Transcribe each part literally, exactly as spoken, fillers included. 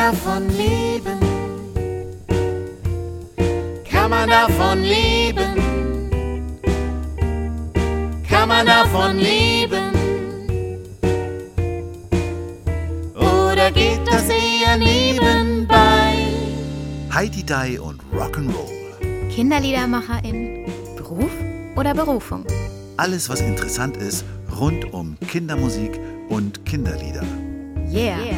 davon leben? Kann man davon leben? Kann man davon leben? Oder geht das eher nebenbei? Hi-Di-Di und Rock'n'Roll. KinderliedermacherInnen, Beruf oder Berufung? Alles, was interessant ist, rund um Kindermusik und Kinderlieder. Yeah. yeah.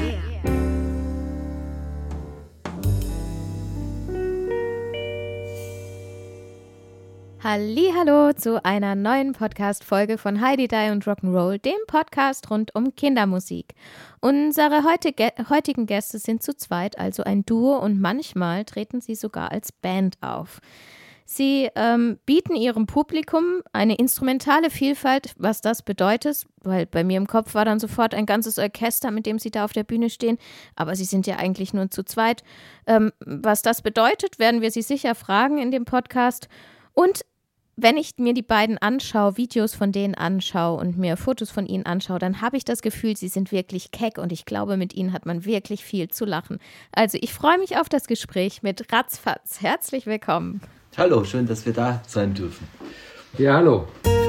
Hallihallo zu einer neuen Podcast-Folge von Hi-Di-Di und Rock'n'Roll, dem Podcast rund um Kindermusik. Unsere heutige, heutigen Gäste sind zu zweit, also ein Duo, und manchmal treten sie sogar als Band auf. Sie ähm, bieten ihrem Publikum eine instrumentale Vielfalt, was das bedeutet, weil bei mir im Kopf war dann sofort ein ganzes Orchester, mit dem sie da auf der Bühne stehen, aber sie sind ja eigentlich nur zu zweit. Ähm, was das bedeutet, werden wir sie sicher fragen in dem Podcast. Und wenn ich mir die beiden anschaue, Videos von denen anschaue und mir Fotos von ihnen anschaue, dann habe ich das Gefühl, sie sind wirklich keck und ich glaube, mit ihnen hat man wirklich viel zu lachen. Also ich freue mich auf das Gespräch mit Ratzfatz. Herzlich willkommen. Hallo, schön, dass wir da sein dürfen. Ja, hallo.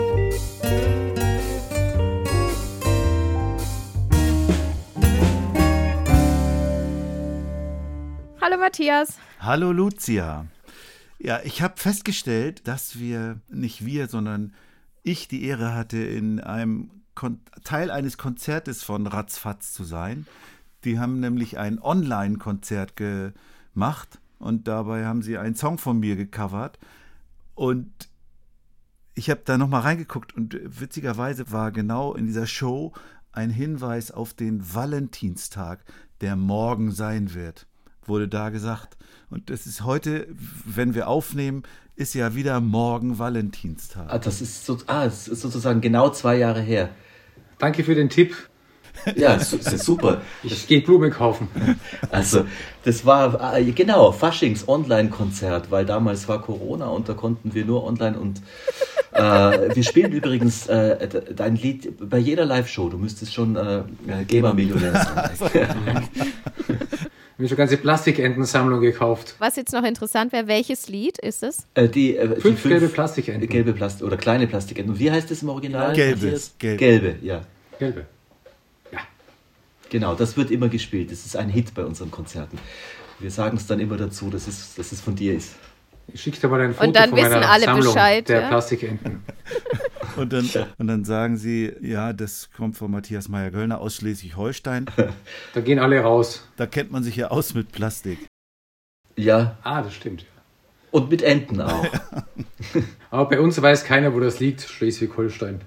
Hallo Matthias. Hallo Lucia. Ja, ich habe festgestellt, dass wir, nicht wir, sondern ich die Ehre hatte, in einem Kon- Teil eines Konzertes von Ratzfatz zu sein. Die haben nämlich ein Online-Konzert gemacht und dabei haben sie einen Song von mir gecovert. Und ich habe da nochmal reingeguckt und witzigerweise war genau in dieser Show ein Hinweis auf den Valentinstag, der morgen sein wird, wurde da gesagt. Und das ist heute, wenn wir aufnehmen, ist ja wieder morgen Valentinstag. Ah, das ist, so, ah, das ist sozusagen genau zwei Jahre her. Danke für den Tipp. Ja, das ist super. Ich gehe Blumen kaufen. Also, das war, genau, Faschings-Online-Konzert, weil damals war Corona und da konnten wir nur online und äh, wir spielen übrigens äh, dein Lied bei jeder Live-Show. Du müsstest schon äh, Gebermillionär sein. Ich habe schon ganze Plastikentensammlung gekauft. Was jetzt noch interessant wäre, welches Lied ist es? Äh, die, äh, fünf, die fünf gelbe Plastikenten. Gelbe Plastik oder kleine Plastikenten. Und wie heißt das im Original? Gelbe. Gelbe. Gelbe, ja. Gelbe. Ja. Genau, das wird immer gespielt. Das ist ein Hit bei unseren Konzerten. Wir sagen es dann immer dazu, dass es, dass es von dir ist. Ich schicke dir mal ein Foto und dann von wissen meiner alle Sammlung Bescheid, der ja? Plastikenten. Und dann, und dann sagen sie, ja, das kommt von Matthias Meyer-Göllner aus Schleswig-Holstein. Da gehen alle raus. Da kennt man sich ja aus mit Plastik. Ja. Ah, das stimmt. Ja. Und mit Enten auch. Aber bei uns weiß keiner, wo das liegt, Schleswig-Holstein.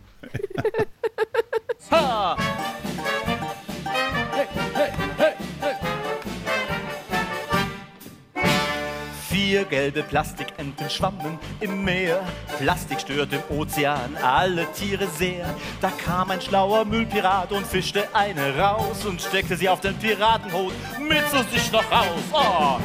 Ha! Hey, hey, hey, hey. Vier gelbe Plastikenten schwammen im Meer. Plastik stört im Ozean alle Tiere sehr. Da kam ein schlauer Müllpirat und fischte eine raus und steckte sie auf den Piratenhut mit zu sich noch raus. Oh!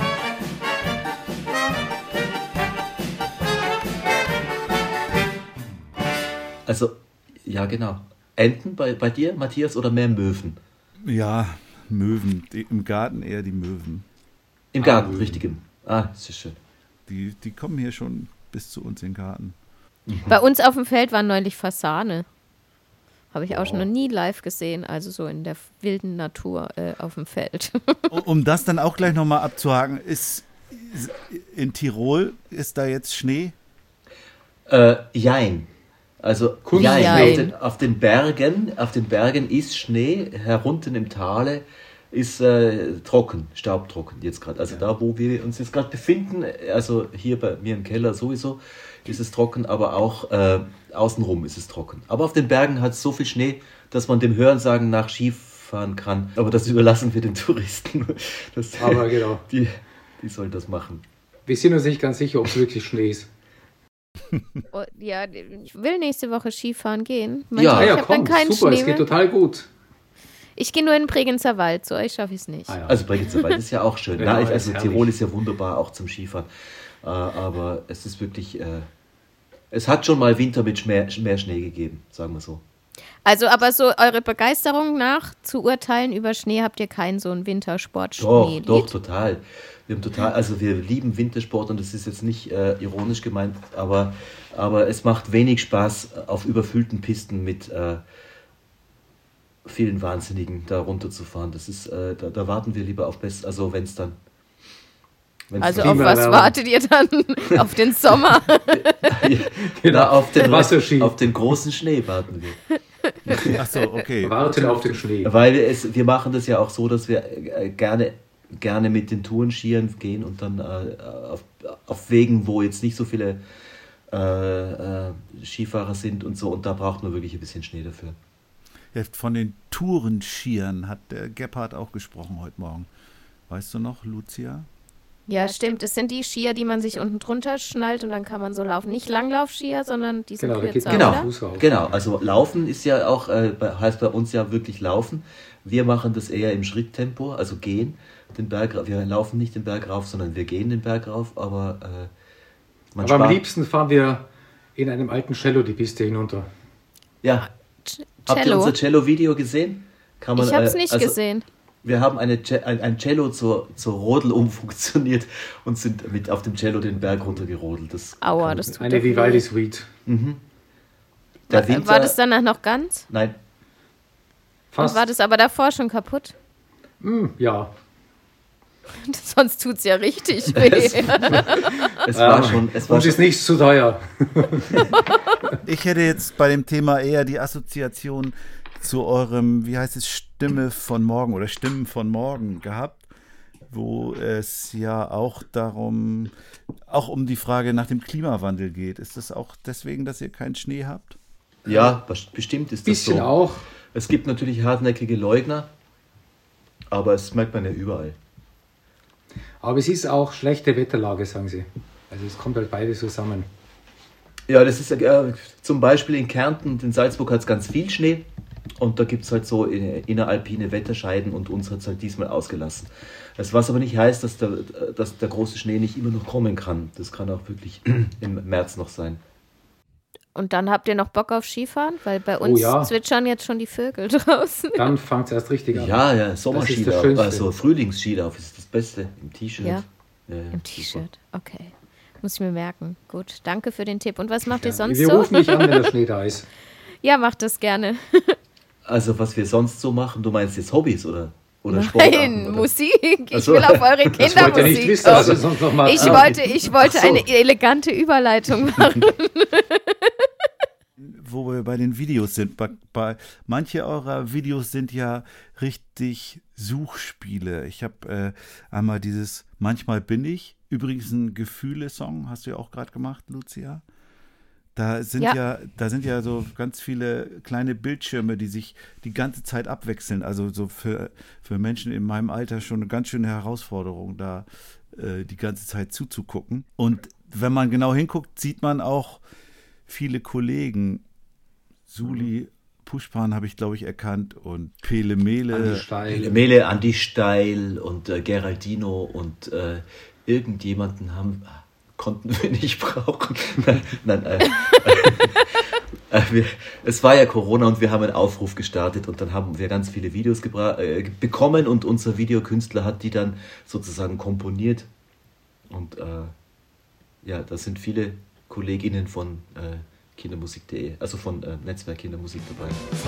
Also, ja genau. Enten bei, bei dir, Matthias, oder mehr Möwen? Ja, Möwen. Die, im Garten eher die Möwen. Im Garten, ah, richtig. Im, ah, das ist schön. Die, die kommen hier schon bis zu uns in den Garten. Mhm. Bei uns auf dem Feld war neulich Fasane. Habe ich auch oh. schon noch nie live gesehen, also so in der wilden Natur äh, auf dem Feld. Um das dann auch gleich nochmal abzuhaken, ist in Tirol, ist da jetzt Schnee? Äh, jein. Also jein. jein. Auf, den, auf den Bergen, auf den Bergen ist Schnee, herunten im Tale ist äh, trocken, staubtrocken jetzt gerade. Also ja. Da, wo wir uns jetzt gerade befinden, also hier bei mir im Keller sowieso, ist es trocken, aber auch äh, außenrum ist es trocken. Aber auf den Bergen hat es so viel Schnee, dass man dem Hörensagen nach Skifahren kann. Aber das überlassen wir den Touristen. Das, aber genau. Die, die sollen das machen. Wir sind uns nicht ganz sicher, ob es wirklich Schnee ist. Oh, ja, ich will nächste Woche Skifahren gehen. Man ja, ich ja hab komm, dann keinen super, Schnee es geht mehr. total gut. Ich gehe nur in den Bregenzer Wald, zu euch schaffe ich es nicht. Ah, ja. Also Bregenzer Wald ist ja auch schön. Ja, Nein, also ist Tirol ist ja wunderbar, auch zum Skifahren. Äh, aber es ist wirklich, äh, es hat schon mal Winter mit mehr, mehr Schnee gegeben, sagen wir so. Also, aber so eure Begeisterung nach zu urteilen über Schnee, habt ihr keinen so einen Wintersport-Schnee-Lied? Doch, doch, total. Wir haben total, also wir lieben Wintersport und das ist jetzt nicht äh, ironisch gemeint, aber, aber es macht wenig Spaß, auf überfüllten Pisten mit äh, vielen Wahnsinnigen da runterzufahren. Das ist, äh, da, da warten wir lieber auf Best, also wenn es dann. Wenn's Also dann auf was wartet ihr dann? Auf den Sommer? ja, genau, auf den, Wasserski. auf den großen Schnee warten wir. Ach so, okay. Warten auf den Schnee. Weil es, wir machen das ja auch so, dass wir äh, gerne, gerne mit den Tourenskiern gehen und dann äh, auf, auf Wegen, wo jetzt nicht so viele äh, äh, Skifahrer sind und so, und da braucht man wirklich ein bisschen Schnee dafür. Ja, von den Tourenskiern hat der Gebhardt auch gesprochen heute Morgen. Weißt du noch, Lucia? Ja, stimmt. Es sind die Skier, die man sich unten drunter schnallt und dann kann man so laufen. Nicht Langlaufskier, sondern die sind Genau, da geht kürzer, man Genau, oder? Fuß rauf. genau. Also Laufen ist ja auch, äh, bei- heißt bei uns ja wirklich Laufen. Wir machen das eher im Schritttempo, also gehen den Berg rauf. Wir laufen nicht den Berg rauf, sondern wir gehen den Berg rauf, aber äh, man Aber am spart- liebsten fahren wir in einem alten Cello die Piste hinunter. Ja. C- Habt ihr Cello. unser Cello-Video gesehen? Kann man, Ich habe es äh, nicht also, gesehen. Wir haben eine, Ce- ein, ein Cello zur, zur Rodel umfunktioniert und sind mit auf dem Cello den Berg runtergerodelt. Das Aua, kann- das tut Eine doch weh. Vivaldi-Suite. der War, Winter, war das danach noch ganz? Nein, Und Fast. war das aber davor schon kaputt? Hm, ja. Sonst tut es ja richtig weh. es war schon, es war Uns ist schon, nichts zu teuer. Ich hätte jetzt bei dem Thema eher die Assoziation zu eurem, wie heißt es, Stimme von morgen oder Stimmen von morgen gehabt, wo es ja auch darum, auch um die Frage nach dem Klimawandel geht. Ist das auch deswegen, dass ihr keinen Schnee habt? ja, bes- bestimmt ist das Bisschen so. auch. Es gibt natürlich hartnäckige Leugner, aber es merkt man ja überall. Aber es ist auch schlechte Wetterlage, sagen sie. Also es kommt halt beides zusammen. Ja, das ist äh, zum Beispiel in Kärnten und in Salzburg hat es ganz viel Schnee und da gibt es halt so in- inneralpine Wetterscheiden und uns hat es halt diesmal ausgelassen. Das, was aber nicht heißt, dass der, dass der große Schnee nicht immer noch kommen kann. Das kann auch wirklich im März noch sein. Und dann habt ihr noch Bock auf Skifahren? Weil bei uns ja. zwitschern jetzt schon die Vögel draußen. Dann fängt es erst richtig an. Ja, ja, das Sommerskilauf, Schönste. also Frühlingsskilauf ist das Beste im T-Shirt. Ja, Ja, ja, Im super. T-Shirt. Okay. Muss ich mir merken. Gut, danke für den Tipp. Und was macht ihr Ja, sonst wir so? rufen dich an, wenn der Schnee da ist. Ja, macht das gerne. Also was wir sonst so machen, du meinst jetzt Hobbys oder, oder Nein, Sportarten? Oder? Musik. Ich Ach so. will auf eure Das wollt ihr nicht Kindermusik wissen, also kommen. sonst noch mal. Ich Ah, wollte, ich wollte Ach so. eine elegante Überleitung machen. Wo wir bei den Videos sind. Bei, bei manche eurer Videos sind ja richtig Suchspiele. Ich habe äh, einmal dieses Manchmal bin ich, übrigens ein Gefühle-Song, hast du ja auch gerade gemacht, Lucia. Da sind ja. Ja. da sind ja so ganz viele kleine Bildschirme, die sich die ganze Zeit abwechseln. Also so für, für Menschen in meinem Alter schon eine ganz schöne Herausforderung, da äh, die ganze Zeit zuzugucken. Und wenn man genau hinguckt, sieht man auch viele Kollegen. Suli Pushpan habe ich, glaube ich, erkannt und Pele Andi Mele. Steil. Mele, Andi Steil und äh, Geraldino und äh, irgendjemanden haben, konnten wir nicht brauchen. Nein, nein äh, äh, wir, es war ja Corona und wir haben einen Aufruf gestartet und dann haben wir ganz viele Videos gebra- äh, bekommen und unser Videokünstler hat die dann sozusagen komponiert. Und äh, ja, da sind viele KollegInnen von äh, Kindermusik punkt de, also von äh, Netzwerk Kindermusik dabei.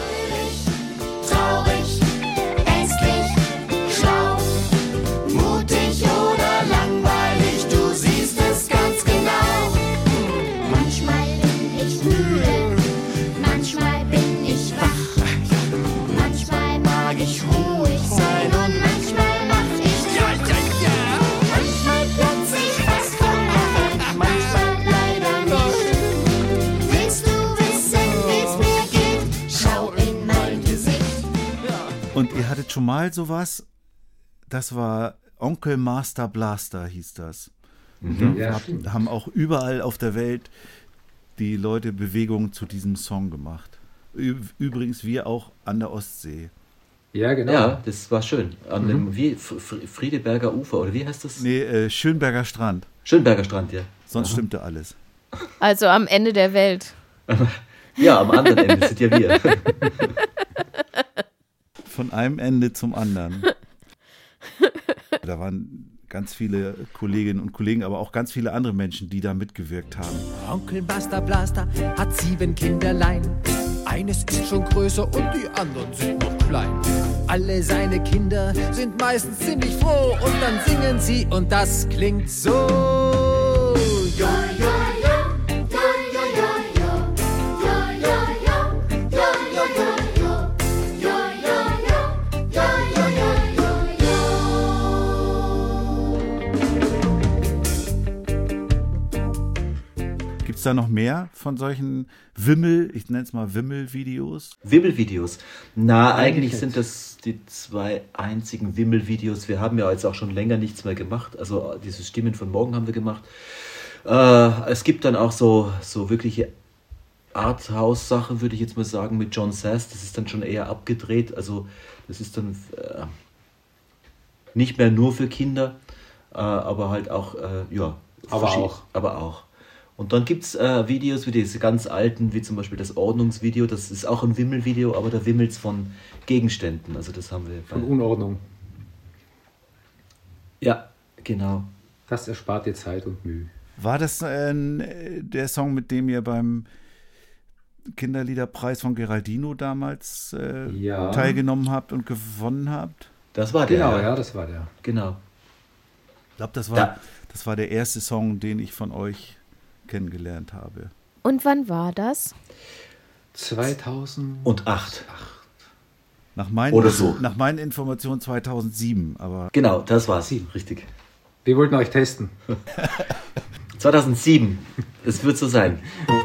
Traurig, ängstlich, schlau, mutig oder langweilig, du siehst es ganz genau. Manchmal bin ich müde, manchmal bin ich wach, manchmal mag ich ruhig sein und manchmal mach ich Ja, ja, ja. manchmal platz ich fast vom Lachen, manchmal leider nicht. Willst du wissen, wie's mir geht? Schau in mein Gesicht. Und ihr hattet schon mal sowas, das war Onkel Master Blaster, hieß das. Und Ja, da stimmt. hab, haben auch überall auf der Welt die Leute Bewegungen zu diesem Song gemacht. Ü- Übrigens wir auch an der Ostsee. Ja, genau. Ja, das war schön. An dem wie, F- F- Friedeberger Ufer, oder wie heißt das? Nee, äh, Schönberger Strand. Schönberger Strand, ja. Sonst stimmte alles. Also am Ende der Welt. Ja, am anderen Ende sind ja wir. Von einem Ende zum anderen. Da waren ganz viele Kolleginnen und Kollegen, aber auch ganz viele andere Menschen, die da mitgewirkt haben. Onkel Buster Blaster hat sieben Kinderlein. Eines ist schon größer und die anderen sind noch klein. Alle seine Kinder sind meistens ziemlich froh und dann singen sie und das klingt so. Ja, ja, ja, ja, ja, ja, ja. Ja, ja, ja, ja, ja, ja, ja. Ja, ja, ja, ja, ja, ja, ja. Gibt es da noch mehr von solchen Wimmel, ich nenne es mal Wimmel-Videos? Wimmelvideos. Na, eigentlich Eigentlich sind das die zwei einzigen Wimmelvideos. Wir haben ja jetzt auch schon länger nichts mehr gemacht. Also diese Stimmen von morgen haben wir gemacht. Äh, es gibt dann auch so, so wirkliche Arthouse-Sachen, würde ich jetzt mal sagen, mit John Sass. Das ist dann schon eher abgedreht. Also das ist dann äh, nicht mehr nur für Kinder, äh, aber halt auch, äh, ja. Aber verschied- auch. Aber auch. Und dann gibt es äh, Videos wie diese ganz alten, wie zum Beispiel das Ordnungsvideo. Das ist auch ein Wimmelvideo, aber da wimmelt es von Gegenständen. Also das haben wir. Von Bei, Unordnung. ja, genau. Das erspart dir Zeit und Mühe. War das äh, der Song, mit dem ihr beim Kinderliederpreis von Geraldino damals äh, Ja. teilgenommen habt und gewonnen habt? Das war der. Genau, ja, das war der. Genau. Ich glaube, das war, Ja. das war der erste Song, den ich von euch kennengelernt habe. Und wann war das? zweitausend Und acht. Nach meinen, Oder so. nach meinen Informationen zweitausendsieben, aber Genau, das war's. Sieben. Richtig. Wir wollten euch testen. zweitausendsieben. Es wird so sein.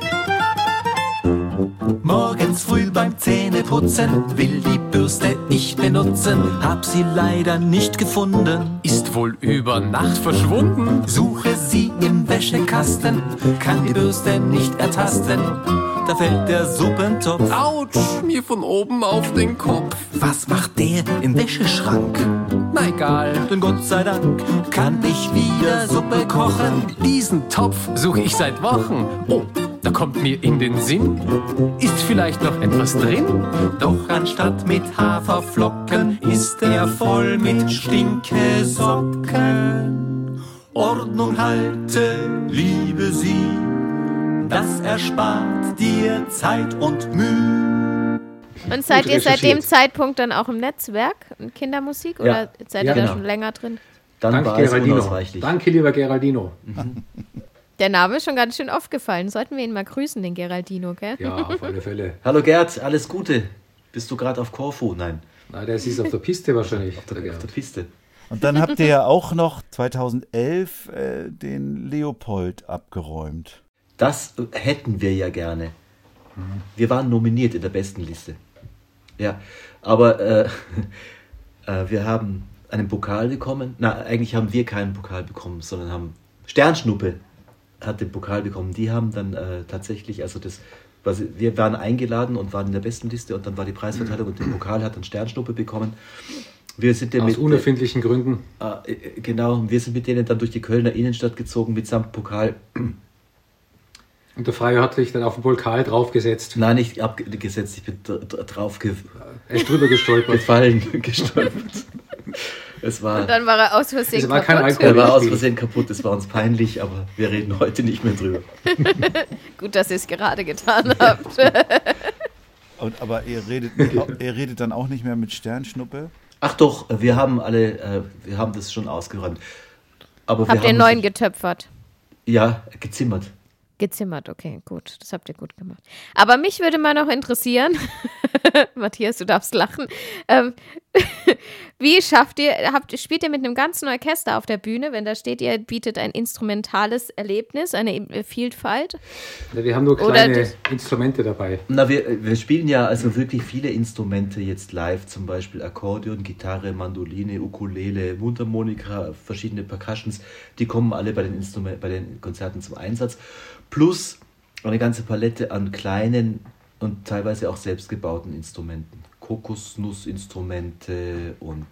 Morgens früh beim Zähneputzen will die Bürste ich benutzen, hab sie leider nicht gefunden. Ist wohl über Nacht verschwunden. Suche sie im Wäschekasten, kann die Bürste nicht ertasten. Da fällt der Suppentopf. Autsch, mir von oben auf den Kopf. Was macht der im Wäscheschrank? Na egal, Denn Gott sei Dank kann ich wieder Suppe kochen. diesen Topf suche ich seit Wochen. Oh, da kommt mir in den Sinn. Ist vielleicht noch etwas drin? Doch anstatt mit Haferflocken ist er voll mit Stinkesocken. Ordnung halte, liebe sie, das erspart dir Zeit und Mühe. Und seid Gut ihr seit dem recherchiert. Zeitpunkt dann auch im Netzwerk in Kindermusik oder Ja. seid Ja, ihr da genau. schon länger drin? Dann Danke, war es Geraldino. unausweichlich. Danke, lieber Geraldino. Der Name ist schon ganz schön aufgefallen. Sollten wir ihn mal grüßen, den Geraldino, gell? Ja, auf alle Fälle. Hallo Gerd, alles Gute. Bist du gerade auf Korfu? Nein, Na, der ist auf der Piste wahrscheinlich. auf der, auf der Piste. und dann habt ihr ja auch noch zweitausendelf äh, den Leopold abgeräumt. Das hätten wir ja gerne. Wir waren nominiert in der besten Liste. Ja, aber äh, äh, wir haben einen Pokal bekommen. Na, eigentlich haben wir keinen Pokal bekommen, sondern haben Sternschnuppe hat den Pokal bekommen. Die haben dann äh, tatsächlich, also das, was, wir waren eingeladen und waren in der besten Liste und dann war die Preisverteilung und den Pokal hat dann Sternschnuppe bekommen. Wir sind ja Aus mit, unerfindlichen Gründen. äh, äh, genau, wir sind mit denen dann durch die Kölner Innenstadt gezogen mitsamt Pokal. Und der Freier hat sich dann auf den Pokal draufgesetzt. Nein, nicht abgesetzt, ich bin dr- dr- drauf ge Er ist drüber gestolpert. gefallen, gestolpert. Es war, Und dann war er aus Versehen Es war kein kaputt. Alkohol. er war aus Versehen kaputt, es war uns peinlich, aber wir reden heute nicht mehr drüber. Gut, dass ihr es gerade getan habt. Und, aber ihr redet, nicht, ihr redet dann auch nicht mehr mit Sternschnuppe? Ach doch, wir haben alle, äh, wir haben das schon ausgeräumt. Aber wir Habt ihr haben einen neuen uns- getöpfert? Ja, gezimmert. Gezimmert, okay, gut. Das habt ihr gut gemacht. Aber mich würde mal noch interessieren, Matthias, du darfst lachen, ähm, wie schafft ihr, habt, spielt ihr mit einem ganzen Orchester auf der Bühne, wenn da steht, ihr bietet ein instrumentales Erlebnis, eine Vielfalt? Ja, wir haben nur Oder kleine das- Instrumente dabei. Na, wir, wir spielen ja also wirklich viele Instrumente jetzt live, zum Beispiel Akkordeon, Gitarre, Mandoline, Ukulele, Mundharmonika, verschiedene Percussions, die kommen alle bei den, Instrument, bei den Konzerten zum Einsatz. Plus eine ganze Palette an kleinen und teilweise auch selbstgebauten Instrumenten. Kokosnussinstrumente und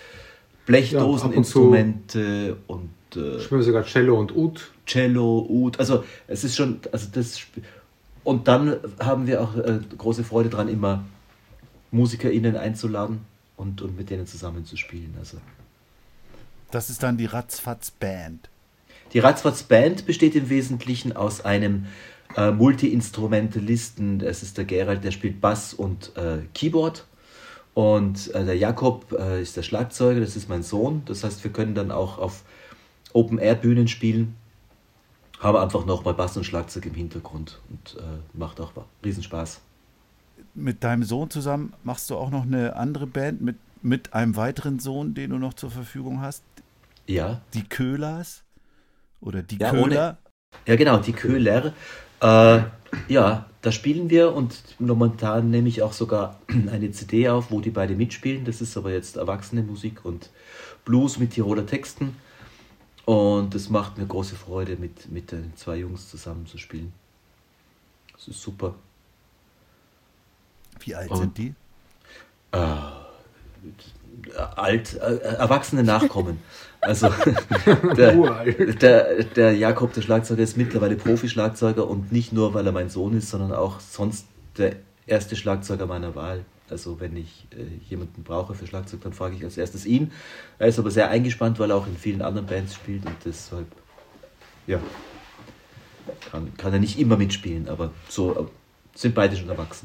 Blechdoseninstrumente und äh, Spielen wir sogar Cello und Ud. Cello, Ud. Also es ist schon, also das sp- Und dann haben wir auch äh, große Freude dran, immer MusikerInnen einzuladen und, und mit denen zusammen zu spielen. Also. Das ist dann die Ratzfatz Band. Die Ratzfatz Band besteht im Wesentlichen aus einem äh, Multi-Instrumentalisten. Das ist der Gerald, der spielt Bass und äh, Keyboard. Und äh, der Jakob äh, ist der Schlagzeuger, das ist mein Sohn. Das heißt, wir können dann auch auf Open-Air-Bühnen spielen. Haben einfach nochmal Bass und Schlagzeug im Hintergrund und äh, macht auch Riesenspaß. Mit deinem Sohn zusammen machst du auch noch eine andere Band mit, mit einem weiteren Sohn, den du noch zur Verfügung hast? Ja. Die Köhlers? Oder die ja, Köhler? Ohne, ja, genau, die Köhler. Äh, ja, da spielen wir und momentan nehme ich auch sogar eine C D auf, wo die beide mitspielen. Das ist aber jetzt erwachsene Musik und Blues mit Tiroler Texten. Und es macht mir große Freude, mit, mit den zwei Jungs zusammen zu spielen. Das ist super. Wie alt und, sind die? Äh, alt, äh, erwachsene Nachkommen. Also der, der, der Jakob, der Schlagzeuger, ist mittlerweile Profi-Schlagzeuger und nicht nur, weil er mein Sohn ist, sondern auch sonst der erste Schlagzeuger meiner Wahl. Also wenn ich äh, jemanden brauche für Schlagzeug, dann frage ich als erstes ihn. Er ist aber sehr eingespannt, weil er auch in vielen anderen Bands spielt und deshalb, ja, kann, kann er nicht immer mitspielen, aber so äh, sind beide schon erwachsen.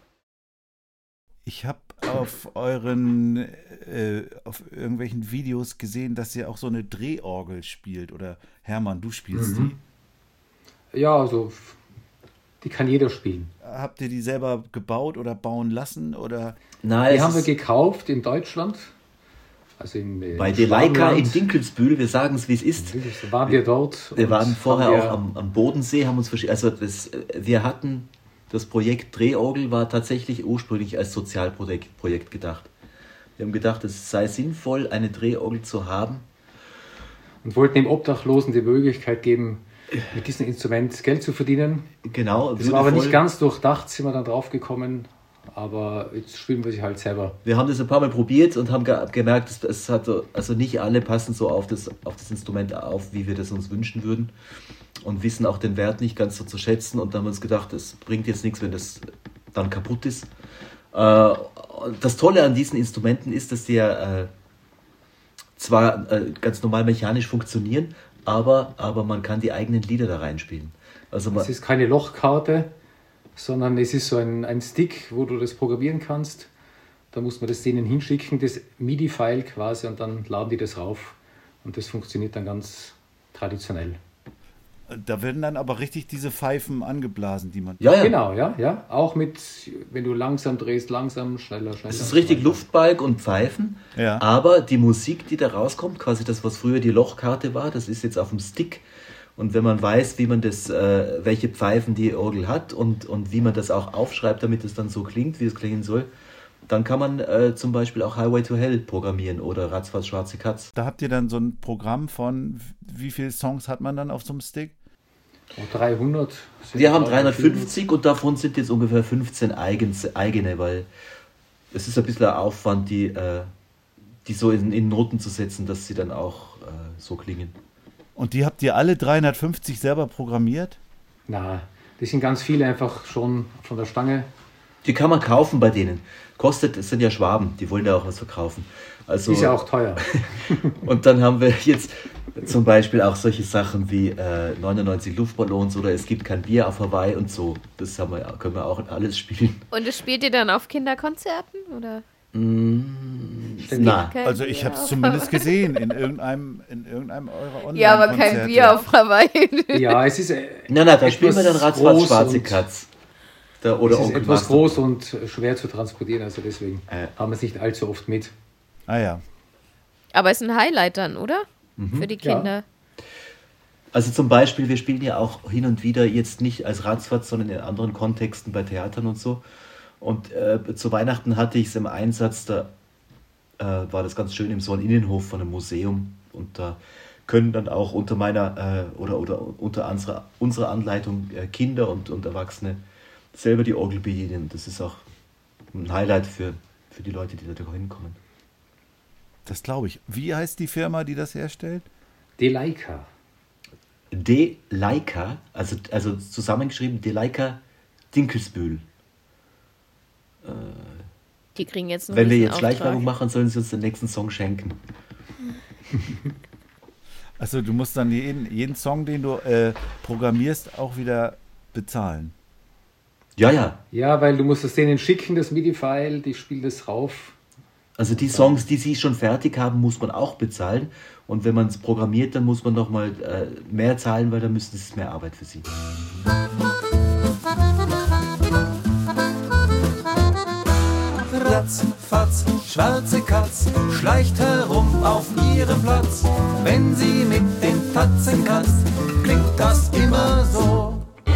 Ich habe auf euren, äh, auf irgendwelchen Videos gesehen, dass ihr auch so eine Drehorgel spielt. Oder Hermann, du spielst Mhm. die? Ja, also die kann jeder spielen. Habt ihr die selber gebaut oder bauen lassen? Oder? Nein, die haben wir gekauft in Deutschland. Also in, in bei Deleika in Dinkelsbühl, wir sagen es wie es ist. So waren wir dort. Wir waren vorher wir auch am, am Bodensee, haben uns verschieden. Also das, wir hatten das Projekt Drehorgel war tatsächlich ursprünglich als Sozialprojekt Projekt gedacht. Wir haben gedacht, es sei sinnvoll, eine Drehorgel zu haben. Und wollten dem Obdachlosen die Möglichkeit geben, mit diesem Instrument Geld zu verdienen. Genau. Das war aber nicht ganz durchdacht, sind wir dann drauf gekommen. Aber jetzt spielen wir sie halt selber. Wir haben das ein paar Mal probiert und haben ge- gemerkt, es, es hat, also nicht alle passen so auf das, auf das Instrument auf, wie wir das uns wünschen würden. Und wissen auch den Wert nicht ganz so zu schätzen. Und dann haben wir uns gedacht, es bringt jetzt nichts, wenn das dann kaputt ist. Äh, das Tolle an diesen Instrumenten ist, dass die ja äh, zwar äh, ganz normal mechanisch funktionieren, aber, aber man kann die eigenen Lieder da reinspielen. Also man, es ist keine Lochkarte, sondern es ist so ein, ein Stick, wo du das programmieren kannst. Da muss man das denen hinschicken, das MIDI-File quasi, und dann laden die das rauf. Und das funktioniert dann ganz traditionell. Da werden dann aber richtig diese Pfeifen angeblasen, die man... ja, ja. Genau, ja, ja. Auch mit, wenn du langsam drehst, langsam, schneller, schneller. Es ist richtig Luftbalg und Pfeifen, Ja. aber die Musik, die da rauskommt, quasi das, was früher die Lochkarte war, das ist jetzt auf dem Stick. Und wenn man weiß, wie man das, äh, welche Pfeifen die Orgel hat und, und wie man das auch aufschreibt, damit es dann so klingt, wie es klingen soll, dann kann man äh, zum Beispiel auch Highway to Hell programmieren oder Ratzfatz Schwarze Katz. Da habt ihr dann so ein Programm von, wie viele Songs hat man dann auf so einem Stick? Oh, dreihundert. Wir haben dreihundertfünfzig und davon sind jetzt ungefähr fünfzehn eigens, eigene, weil es ist ein bisschen ein Aufwand, die, äh, die so in, in Noten zu setzen, dass sie dann auch äh, so klingen. Und die habt ihr alle dreihundertfünfzig selber programmiert? Na, die sind ganz viele einfach schon von der Stange. Die kann man kaufen bei denen. Kostet, es sind ja Schwaben, die wollen ja auch was verkaufen. Also, Ist ja auch teuer. Und dann haben wir jetzt zum Beispiel auch solche Sachen wie äh, neunundneunzig Luftballons oder es gibt kein Bier auf Hawaii und so. Das haben wir, können wir auch alles spielen. Und das spielt ihr dann auf Kinderkonzerten? Oder? Na, Also ich habe es zumindest gesehen in irgendeinem, in irgendeinem eurer Online-Konzerte. Ja, aber kein Bier auf Hawaii. Ja, es ist. Äh, na, na, da spielen wir dann etwas Ratzfatz groß Schwarze und- Katz. Da, oder Es ist Onkel etwas Master. groß und schwer zu transportieren, also deswegen Äh. haben wir es nicht allzu oft mit. Ah ja. Aber ist ein Highlight dann, oder? Mhm. Für die Ja. Kinder. Also zum Beispiel, wir spielen ja auch hin und wieder jetzt nicht als Ratzfatz, sondern in anderen Kontexten bei Theatern und so. Und äh, zu Weihnachten hatte ich es im Einsatz, da äh, war das ganz schön im so einem Innenhof von einem Museum. Und da können dann auch unter meiner äh, oder, oder unter unserer, unserer Anleitung äh, Kinder und, und Erwachsene selber die Orgel bedienen. Das ist auch ein Highlight für, für die Leute, die da hinkommen. Das glaube ich. Wie heißt die Firma, die das herstellt? Deleika. Deleika, also, also zusammengeschrieben Deleika Dinkelsbühl. Äh, Die kriegen jetzt einen Wenn wir jetzt Riesenauftrag. Schleichwerbung machen, sollen sie uns den nächsten Song schenken. Also du musst dann jeden, jeden Song, den du äh, programmierst, auch wieder bezahlen. Ja, ja. Ja, weil du musst es denen schicken, das MIDI-File, die spielen das rauf. Also die Songs, die sie schon fertig haben, muss man auch bezahlen. Und wenn man es programmiert, dann muss man nochmal äh, mehr zahlen, weil dann müssten es mehr Arbeit für sie. Ratz, fatz, schwarze Katz schleicht herum auf ihrem Platz. Wenn sie mit den Tatzen kratzt, klingt das immer so.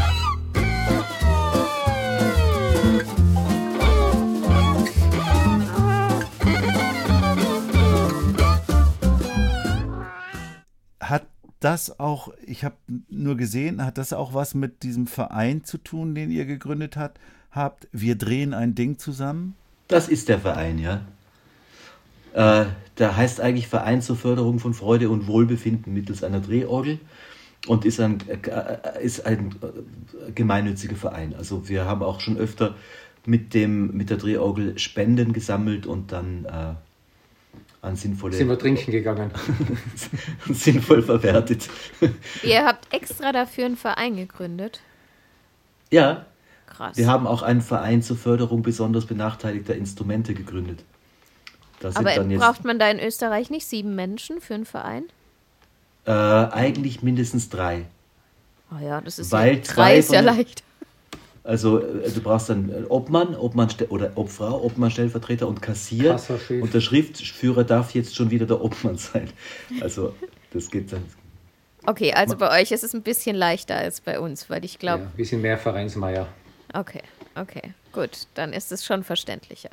Hat das auch, ich habe nur gesehen, hat das auch was mit diesem Verein zu tun, den ihr gegründet hat, habt? Wir drehen ein Ding zusammen? Das ist der Verein, ja. Äh, der heißt eigentlich Verein zur Förderung von Freude und Wohlbefinden mittels einer Drehorgel und ist ein, äh, ist ein äh, gemeinnütziger Verein. Also wir haben auch schon öfter mit, dem, mit der Drehorgel Spenden gesammelt und dann äh, an sinnvolle... Sind wir trinken gegangen. sinnvoll verwertet. Ihr habt extra dafür einen Verein gegründet. Ja, Krass. wir haben auch einen Verein zur Förderung besonders benachteiligter Instrumente gegründet. Da sind Aber dann jetzt, braucht man da in Österreich nicht sieben Menschen für einen Verein? äh, eigentlich mindestens drei. Oh ja, das ist Weil ja, zwei drei ist ja von den- leicht. Also äh, du brauchst dann äh, Obmann, Obmann ste- oder Obfrau, Obmann, Stellvertreter und Kassier. Kassachef. Und der Schriftführer darf jetzt schon wieder der Obmann sein. Also das geht dann. Okay, also bei euch ist es ein bisschen leichter als bei uns, weil ich glaube, Ja, wir sind mehr Vereinsmeier. okay, okay, gut, dann ist es schon verständlicher.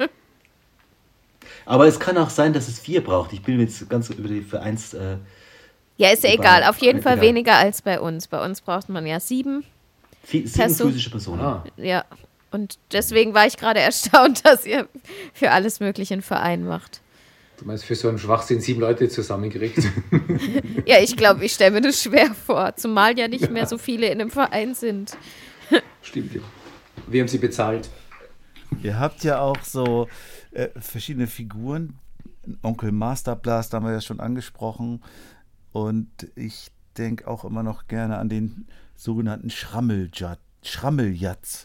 Aber es kann auch sein, dass es vier braucht. Ich bin mir jetzt ganz über die Vereins... Äh, Ja, ist ja Über- egal, auf jeden Fall egal. weniger als bei uns. Bei uns braucht man ja sieben. vi- sieben Perso- physische Personen. Ah, Ja, und deswegen war ich gerade erstaunt, dass ihr für alles Mögliche einen Verein macht. du meinst, für so einen Schwachsinn sieben Leute zusammengekriegt? Ja, ich glaube, ich stelle mir das schwer vor, zumal ja nicht mehr so viele in einem Verein sind. Stimmt, ja. Wir haben sie bezahlt. Ihr habt ja auch so äh, verschiedene Figuren. Onkel Master Blast haben wir ja schon angesprochen. Und ich denke auch immer noch gerne an den sogenannten Schrammeljat- Schrammeljatz.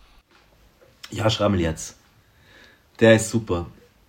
Ja, Schrammeljatz. Der ist super.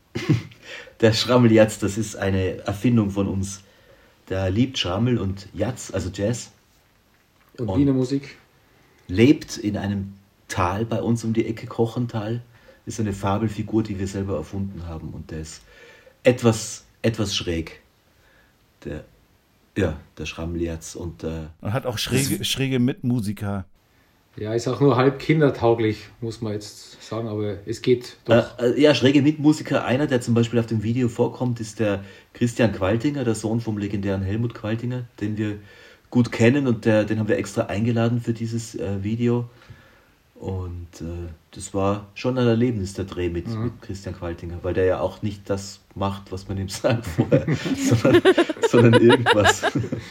Der Schrammeljatz, das ist eine Erfindung von uns. Der liebt Schrammel und Jatz, also Jazz. Und, Und- Wiener Musik. Lebt in einem Tal bei uns um die Ecke, Kochental. Ist eine Fabelfigur, die wir selber erfunden haben. Und der ist etwas, etwas schräg. Der, ja, der Schrammeljatz. Und äh, Und hat auch schräge, schräge Mitmusiker. Ja, ist auch nur halb kindertauglich, muss man jetzt sagen, aber es geht doch. Äh, äh, ja, schräge Mitmusiker. Einer, der zum Beispiel auf dem Video vorkommt, ist der Christian Qualtinger, der Sohn vom legendären Helmut Qualtinger, den wir gut kennen und der, den haben wir extra eingeladen für dieses äh, Video. Und äh, das war schon ein Erlebnis, der Dreh mit, Mhm. mit Christian Qualtinger, weil der ja auch nicht das macht, was man ihm sagt vorher, sondern, sondern irgendwas.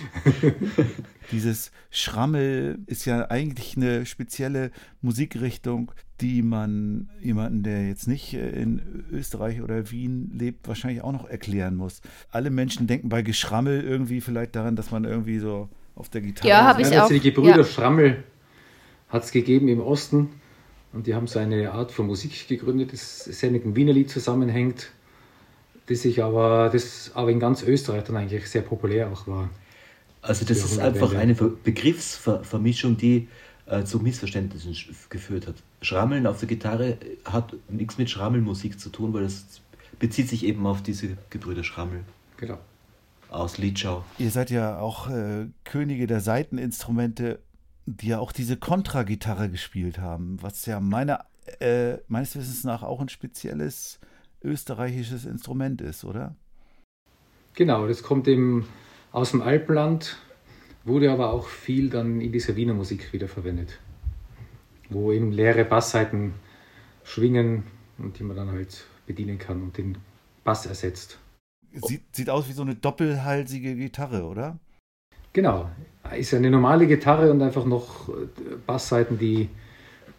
Dieses Schrammel ist ja eigentlich eine spezielle Musikrichtung, die man jemanden, der jetzt nicht in Österreich oder Wien lebt, wahrscheinlich auch noch erklären muss. Alle Menschen denken bei Geschrammel irgendwie vielleicht daran, dass man irgendwie so auf der Gitarre... Ja, hab ich Nein, also auch, die Gebrüder ja. Schrammel hat es gegeben im Osten und die haben so eine Art von Musik gegründet, das sehr mit dem Wienerlied zusammenhängt, das sich aber, das aber in ganz Österreich dann eigentlich sehr populär auch war. Also das Ja, ist Wunderwelle. einfach eine Ver- Begriffsvermischung, die äh, zu Missverständnissen sch- geführt hat. Schrammeln auf der Gitarre hat nichts mit Schrammelmusik zu tun, weil das bezieht sich eben auf diese Gebrüder Schrammel Genau. aus Lietschau. Ihr seid ja auch äh, Könige der Saiteninstrumente, die ja auch diese Kontragitarre gespielt haben, was ja meiner, äh, meines Wissens nach auch ein spezielles österreichisches Instrument ist, oder? Genau, das kommt eben aus dem Alpenland, wurde aber auch viel dann in dieser Wiener Musik wieder verwendet, wo eben leere Bassseiten schwingen und die man dann halt bedienen kann und den Bass ersetzt. Sieht, sieht aus wie so eine doppelhalsige Gitarre, oder? Genau, ist eine normale Gitarre und einfach noch Bassseiten, die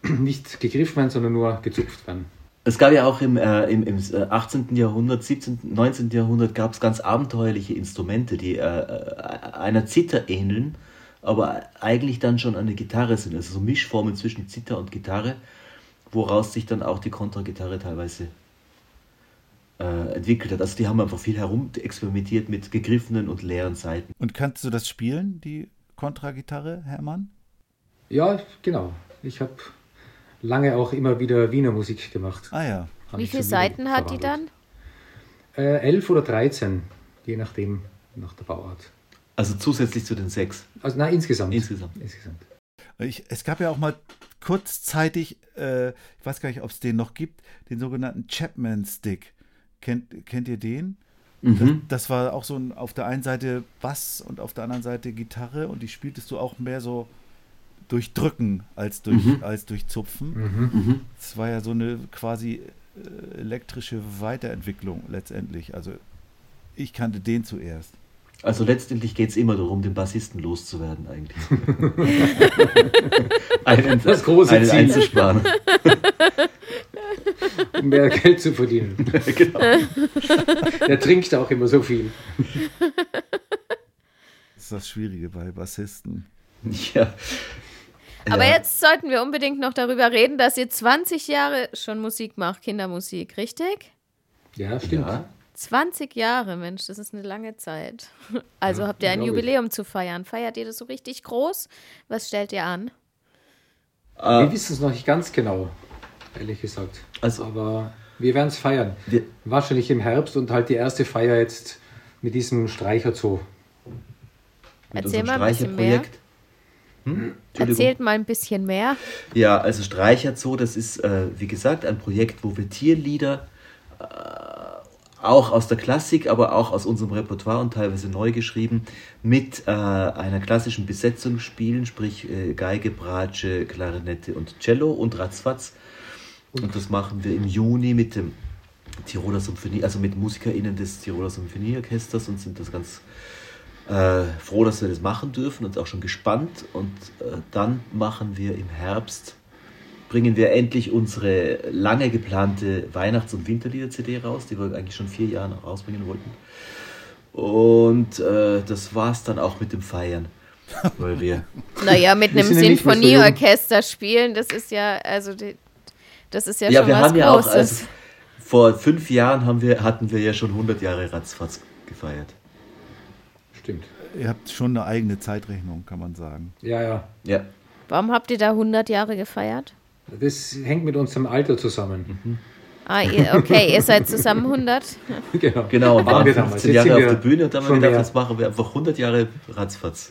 nicht gegriffen werden, sondern nur gezupft werden. Es gab ja auch im, äh, im, im achtzehnten. Jahrhundert, siebzehnten., neunzehnten. Jahrhundert gab es ganz abenteuerliche Instrumente, die äh, einer Zither ähneln, aber eigentlich dann schon eine Gitarre sind. Also so Mischformen zwischen Zither und Gitarre, woraus sich dann auch die Kontragitarre teilweise äh, entwickelt hat. Also die haben einfach viel herum experimentiert mit gegriffenen und leeren Saiten. Und kannst du das spielen, die Kontragitarre, Hermann? Ja, genau. Ich habe lange auch immer wieder Wiener Musik gemacht. Ah ja. Hab Wie ich viele schon Seiten hat die verwandelt. dann? Äh, elf oder dreizehn, je nachdem, nach der Bauart. Also zusätzlich zu den sechs. Also nein, insgesamt. Insgesamt. insgesamt. Ich, es gab ja auch mal kurzzeitig, äh, ich weiß gar nicht, ob es den noch gibt, den sogenannten Chapman-Stick. Kennt, kennt ihr den? Mhm. Das, das war auch so ein, auf der einen Seite Bass und auf der anderen Seite Gitarre und die spieltest du auch mehr so durch Drücken als durch, Mhm. als durch Zupfen. Mhm. Das war ja so eine quasi äh, elektrische Weiterentwicklung letztendlich. Also ich kannte den zuerst. Also letztendlich geht es immer darum, den Bassisten loszuwerden eigentlich. einen, Das große einen Ziel. einzusparen. Um mehr Geld zu verdienen. Genau. Der trinkt auch immer so viel. Das ist das Schwierige bei Bassisten. Ja. Aber Ja. jetzt sollten wir unbedingt noch darüber reden, dass ihr zwanzig Jahre schon Musik macht, Kindermusik, richtig? Ja, stimmt. Ja. zwanzig Jahre, Mensch, das ist eine lange Zeit. Also Ja, habt ihr ein glaub ich. Jubiläum zu feiern. Feiert ihr das so richtig groß? Was stellt ihr an? Wir wissen es noch nicht ganz genau, ehrlich gesagt. Also- Aber wir werden es feiern. Wir- Wahrscheinlich im Herbst und halt die erste Feier jetzt mit diesem Streicherzoo. Mit Erzähl unserem mal ein bisschen mehr. Streicherprojekt. Hm? Entschuldigung. Erzählt mal ein bisschen mehr. Ja, also Streicherzoo, das ist, äh, wie gesagt, ein Projekt, wo wir Tierlieder äh, auch aus der Klassik, aber auch aus unserem Repertoire und teilweise neu geschrieben, mit äh, einer klassischen Besetzung spielen, sprich äh, Geige, Bratsche, Klarinette und Cello und Ratzfatz. Und das machen wir im Juni mit dem Tiroler Symphonie, also mit MusikerInnen des Tiroler Symphonieorchesters und sind das ganz äh, froh, dass wir das machen dürfen und auch schon gespannt. Und äh, dann machen wir im Herbst, bringen wir endlich unsere lange geplante Weihnachts- und Winterlieder-C D raus, die wir eigentlich schon vier Jahre noch rausbringen wollten. Und äh, das war's dann auch mit dem Feiern, weil wir... Naja, mit Wir einem sind ja nicht mehr so jung. Symphonieorchester spielen, das ist ja, also die, das ist ja, Ja, schon wir was haben ja auch, Großes. also, vor fünf Jahren haben wir, hatten wir ja schon hundert Jahre Ratzfatz gefeiert. Stimmt. Ihr habt schon eine eigene Zeitrechnung, kann man sagen. Ja, ja. Ja. Warum habt ihr da hundert Jahre gefeiert? Das hängt mit unserem Alter zusammen. Ah, ihr, okay, ihr seid zusammen hundert. Genau. Genau, und Waren waren wir damals. fünfzehn Jetzt Jahre sind auf wir der Bühne und dann haben wir schon gedacht, mehr. jetzt machen wir einfach hundert Jahre Ratzfatz.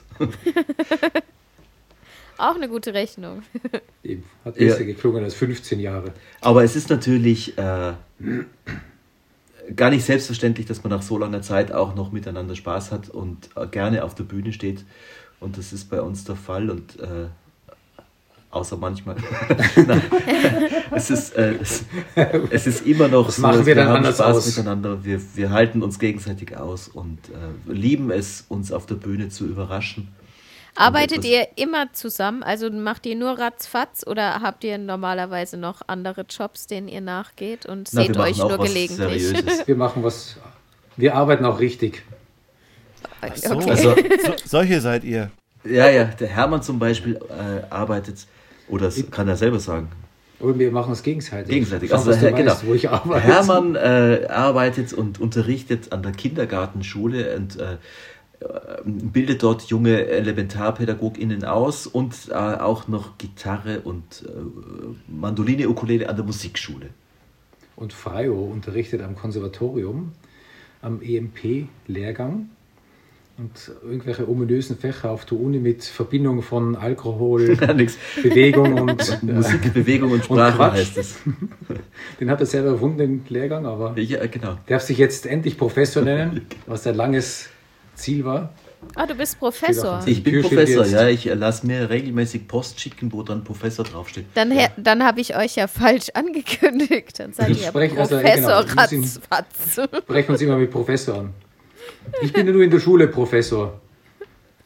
Auch eine gute Rechnung. Eben. Hat besser Ja. geklungen als fünfzehn Jahre. Aber es ist natürlich äh, gar nicht selbstverständlich, dass man nach so langer Zeit auch noch miteinander Spaß hat und äh, gerne auf der Bühne steht. Und das ist bei uns der Fall. Und äh, außer manchmal. Nein, es, ist, äh, es, es ist immer noch so, machen dass wir dann haben anders Spaß aus. miteinander. Wir, wir halten uns gegenseitig aus und äh, lieben es, uns auf der Bühne zu überraschen. Arbeitet etwas- ihr immer zusammen? Also macht ihr nur ratzfatz oder habt ihr normalerweise noch andere Jobs, denen ihr nachgeht und Na, wir seht machen euch auch nur was gelegentlich? Seriöses. Wir machen was. Wir arbeiten auch richtig. So, Okay. Also, so, solche seid ihr. ja, ja, der Hermann zum Beispiel äh, arbeitet, oder das kann er selber sagen, Und wir machen es gegenseitig. gegenseitig. Schau, Also, was du Herr, genau. weißt, wo ich arbeite. Hermann äh, arbeitet und unterrichtet an der Kindergartenschule und äh, bildet dort junge ElementarpädagogInnen aus und äh, auch noch Gitarre und äh, Mandoline, Ukulele an der Musikschule. Und Freio unterrichtet am Konservatorium, am E M P-Lehrgang. Und irgendwelche ominösen Fächer auf der Uni mit Verbindung von Alkohol, Nix. Bewegung und Musik, Bewegung und Sprache Quatsch. heißt es. Den hat er selber erfunden, den Lehrgang, aber Ja, genau. darf sich jetzt endlich Professor nennen, was ein langes Ziel war. Ah, du bist Professor. Steht Ich bin Tür steht Professor, jetzt. ja. Ich äh, lasse mir regelmäßig Post schicken, wo dann Professor draufsteht. Dann, her- dann habe ich euch ja falsch angekündigt. Dann seid Ich ihr ja spreche- also, Professor genau, ich muss ihn- Ratzfatz. Sprechen uns immer mit Professor an. Ich bin ja nur in der Schule Professor.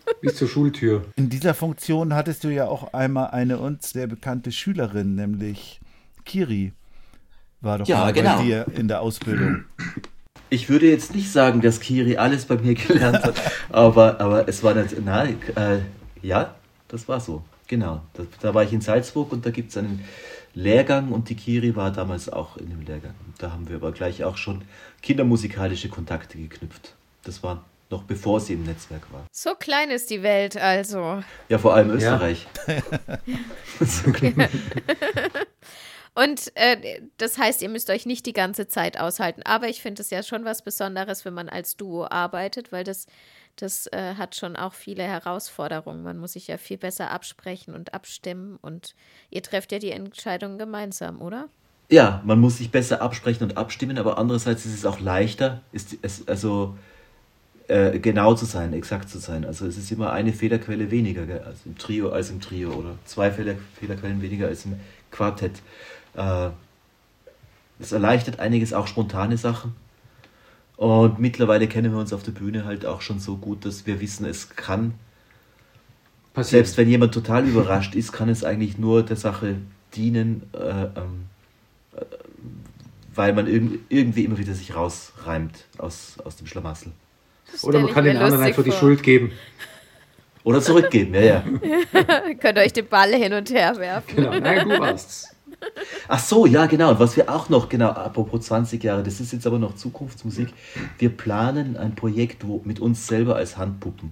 Bis zur Schultür. In dieser Funktion hattest du ja auch einmal eine uns sehr bekannte Schülerin, nämlich Kiri. War doch Ja, mal genau. bei dir in der Ausbildung. Ich würde jetzt nicht sagen, dass Kiri alles bei mir gelernt hat, aber, aber es war nicht, nein, äh, ja, das war so, genau. Da, da war ich in Salzburg und da gibt es einen Lehrgang und die Kiri war damals auch in dem Lehrgang. Da haben wir aber gleich auch schon kindermusikalische Kontakte geknüpft. Das war noch bevor sie im Netzwerk war. So klein ist die Welt also. Ja, vor allem Österreich. Und äh, das heißt, ihr müsst euch nicht die ganze Zeit aushalten. Aber ich finde es ja schon was Besonderes, wenn man als Duo arbeitet, weil das, das äh, hat schon auch viele Herausforderungen. Man muss sich ja viel besser absprechen und abstimmen. Und ihr trefft ja die Entscheidungen gemeinsam, oder? Ja, man muss sich besser absprechen und abstimmen, aber andererseits ist es auch leichter, ist es also äh, genau zu sein, exakt zu sein. Also es ist immer eine Fehlerquelle weniger, gell, also im Trio als im Trio oder zwei Fehler, Fehlerquellen weniger als im Quartett. Äh, das erleichtert einiges, auch spontane Sachen. Und mittlerweile kennen wir uns auf der Bühne halt auch schon so gut, dass wir wissen, es kann, Passiert. selbst wenn jemand total überrascht ist, kann es eigentlich nur der Sache dienen, äh, ähm, äh, weil man irg- irgendwie immer wieder sich rausreimt aus, aus dem Schlamassel. Das Oder man stell kann ich den mir anderen lustig einfach die vor. Schuld geben. Oder zurückgeben, ja, ja. Könnt euch den Ball hin und her werfen. Genau, nein, du warst's. Ach so, ja, genau. Und was wir auch noch, genau, apropos zwanzig Jahre, das ist jetzt aber noch Zukunftsmusik. Wir planen ein Projekt wo, mit uns selber als Handpuppen.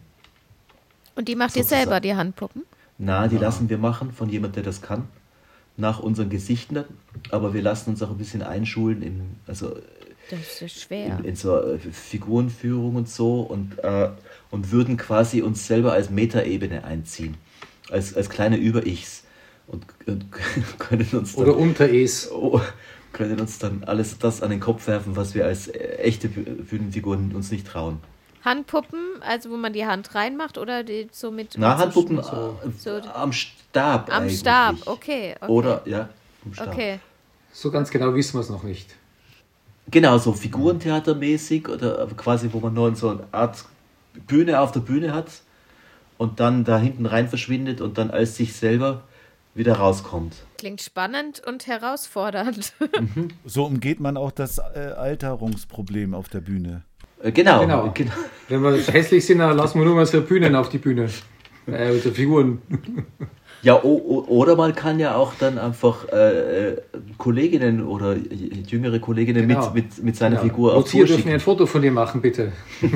Und die macht ihr Sozusagen. selber, die Handpuppen? Na, die lassen wir machen von jemand, der das kann, nach unseren Gesichtern. Aber wir lassen uns auch ein bisschen einschulen in, also Das ist schwer. in, in so äh, Figurenführung und so und, äh, und würden quasi uns selber als Metaebene einziehen. Als, als kleine Über-Ichs. Und, und können uns dann, Oder unter es. oh, können uns dann alles das an den Kopf werfen, was wir als äh, echte Bühnenfiguren uns nicht trauen. Handpuppen, also wo man die Hand reinmacht oder die so mit. Na, mit Handpuppen so, äh, so, am Stab am eigentlich. Stab, okay, okay. Oder, ja, am Stab. Okay. So ganz genau wissen wir es noch nicht. Genau, so Figurentheatermäßig oder quasi, wo man nur so eine Art Bühne auf der Bühne hat und dann da hinten rein verschwindet und dann als sich selber wieder rauskommt. Klingt spannend und herausfordernd. So umgeht man auch das äh, Alterungsproblem auf der Bühne. Äh, genau, Genau. genau. Wenn wir hässlich sind, dann lassen wir nur mal so Bühnen auf die Bühne. Äh, unsere Figuren. Ja, o- o- oder man kann ja auch dann einfach äh, äh, Kolleginnen oder jüngere Kolleginnen Genau. mit, mit, mit seiner Genau. Figur auf Lucia, Tour dürfen wir schicken. ein Foto von dir machen, bitte?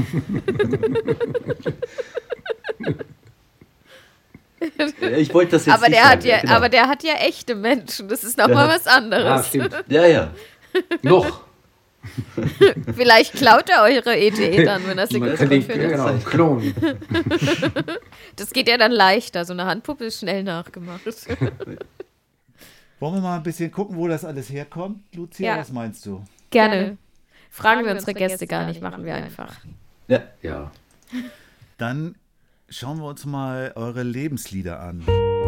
Ich wollte das jetzt aber, nicht der hat sagen, ja, genau. aber der hat ja echte Menschen. Das ist nochmal Der hat- was anderes. Ah, stimmt. Ja, ja. Noch. Vielleicht klaut er eure Idee dann, wenn er sie Man gut kann den findet. genau, klonen. Das geht ja dann leichter. So eine Handpuppe ist schnell nachgemacht. Wollen wir mal ein bisschen gucken, wo das alles herkommt? Lucia, Ja. was meinst du? Gerne. Fragen wir unsere Gäste gar nicht, machen wir einfach. Ja. Ja. Dann schauen wir uns mal eure Lebenslieder an.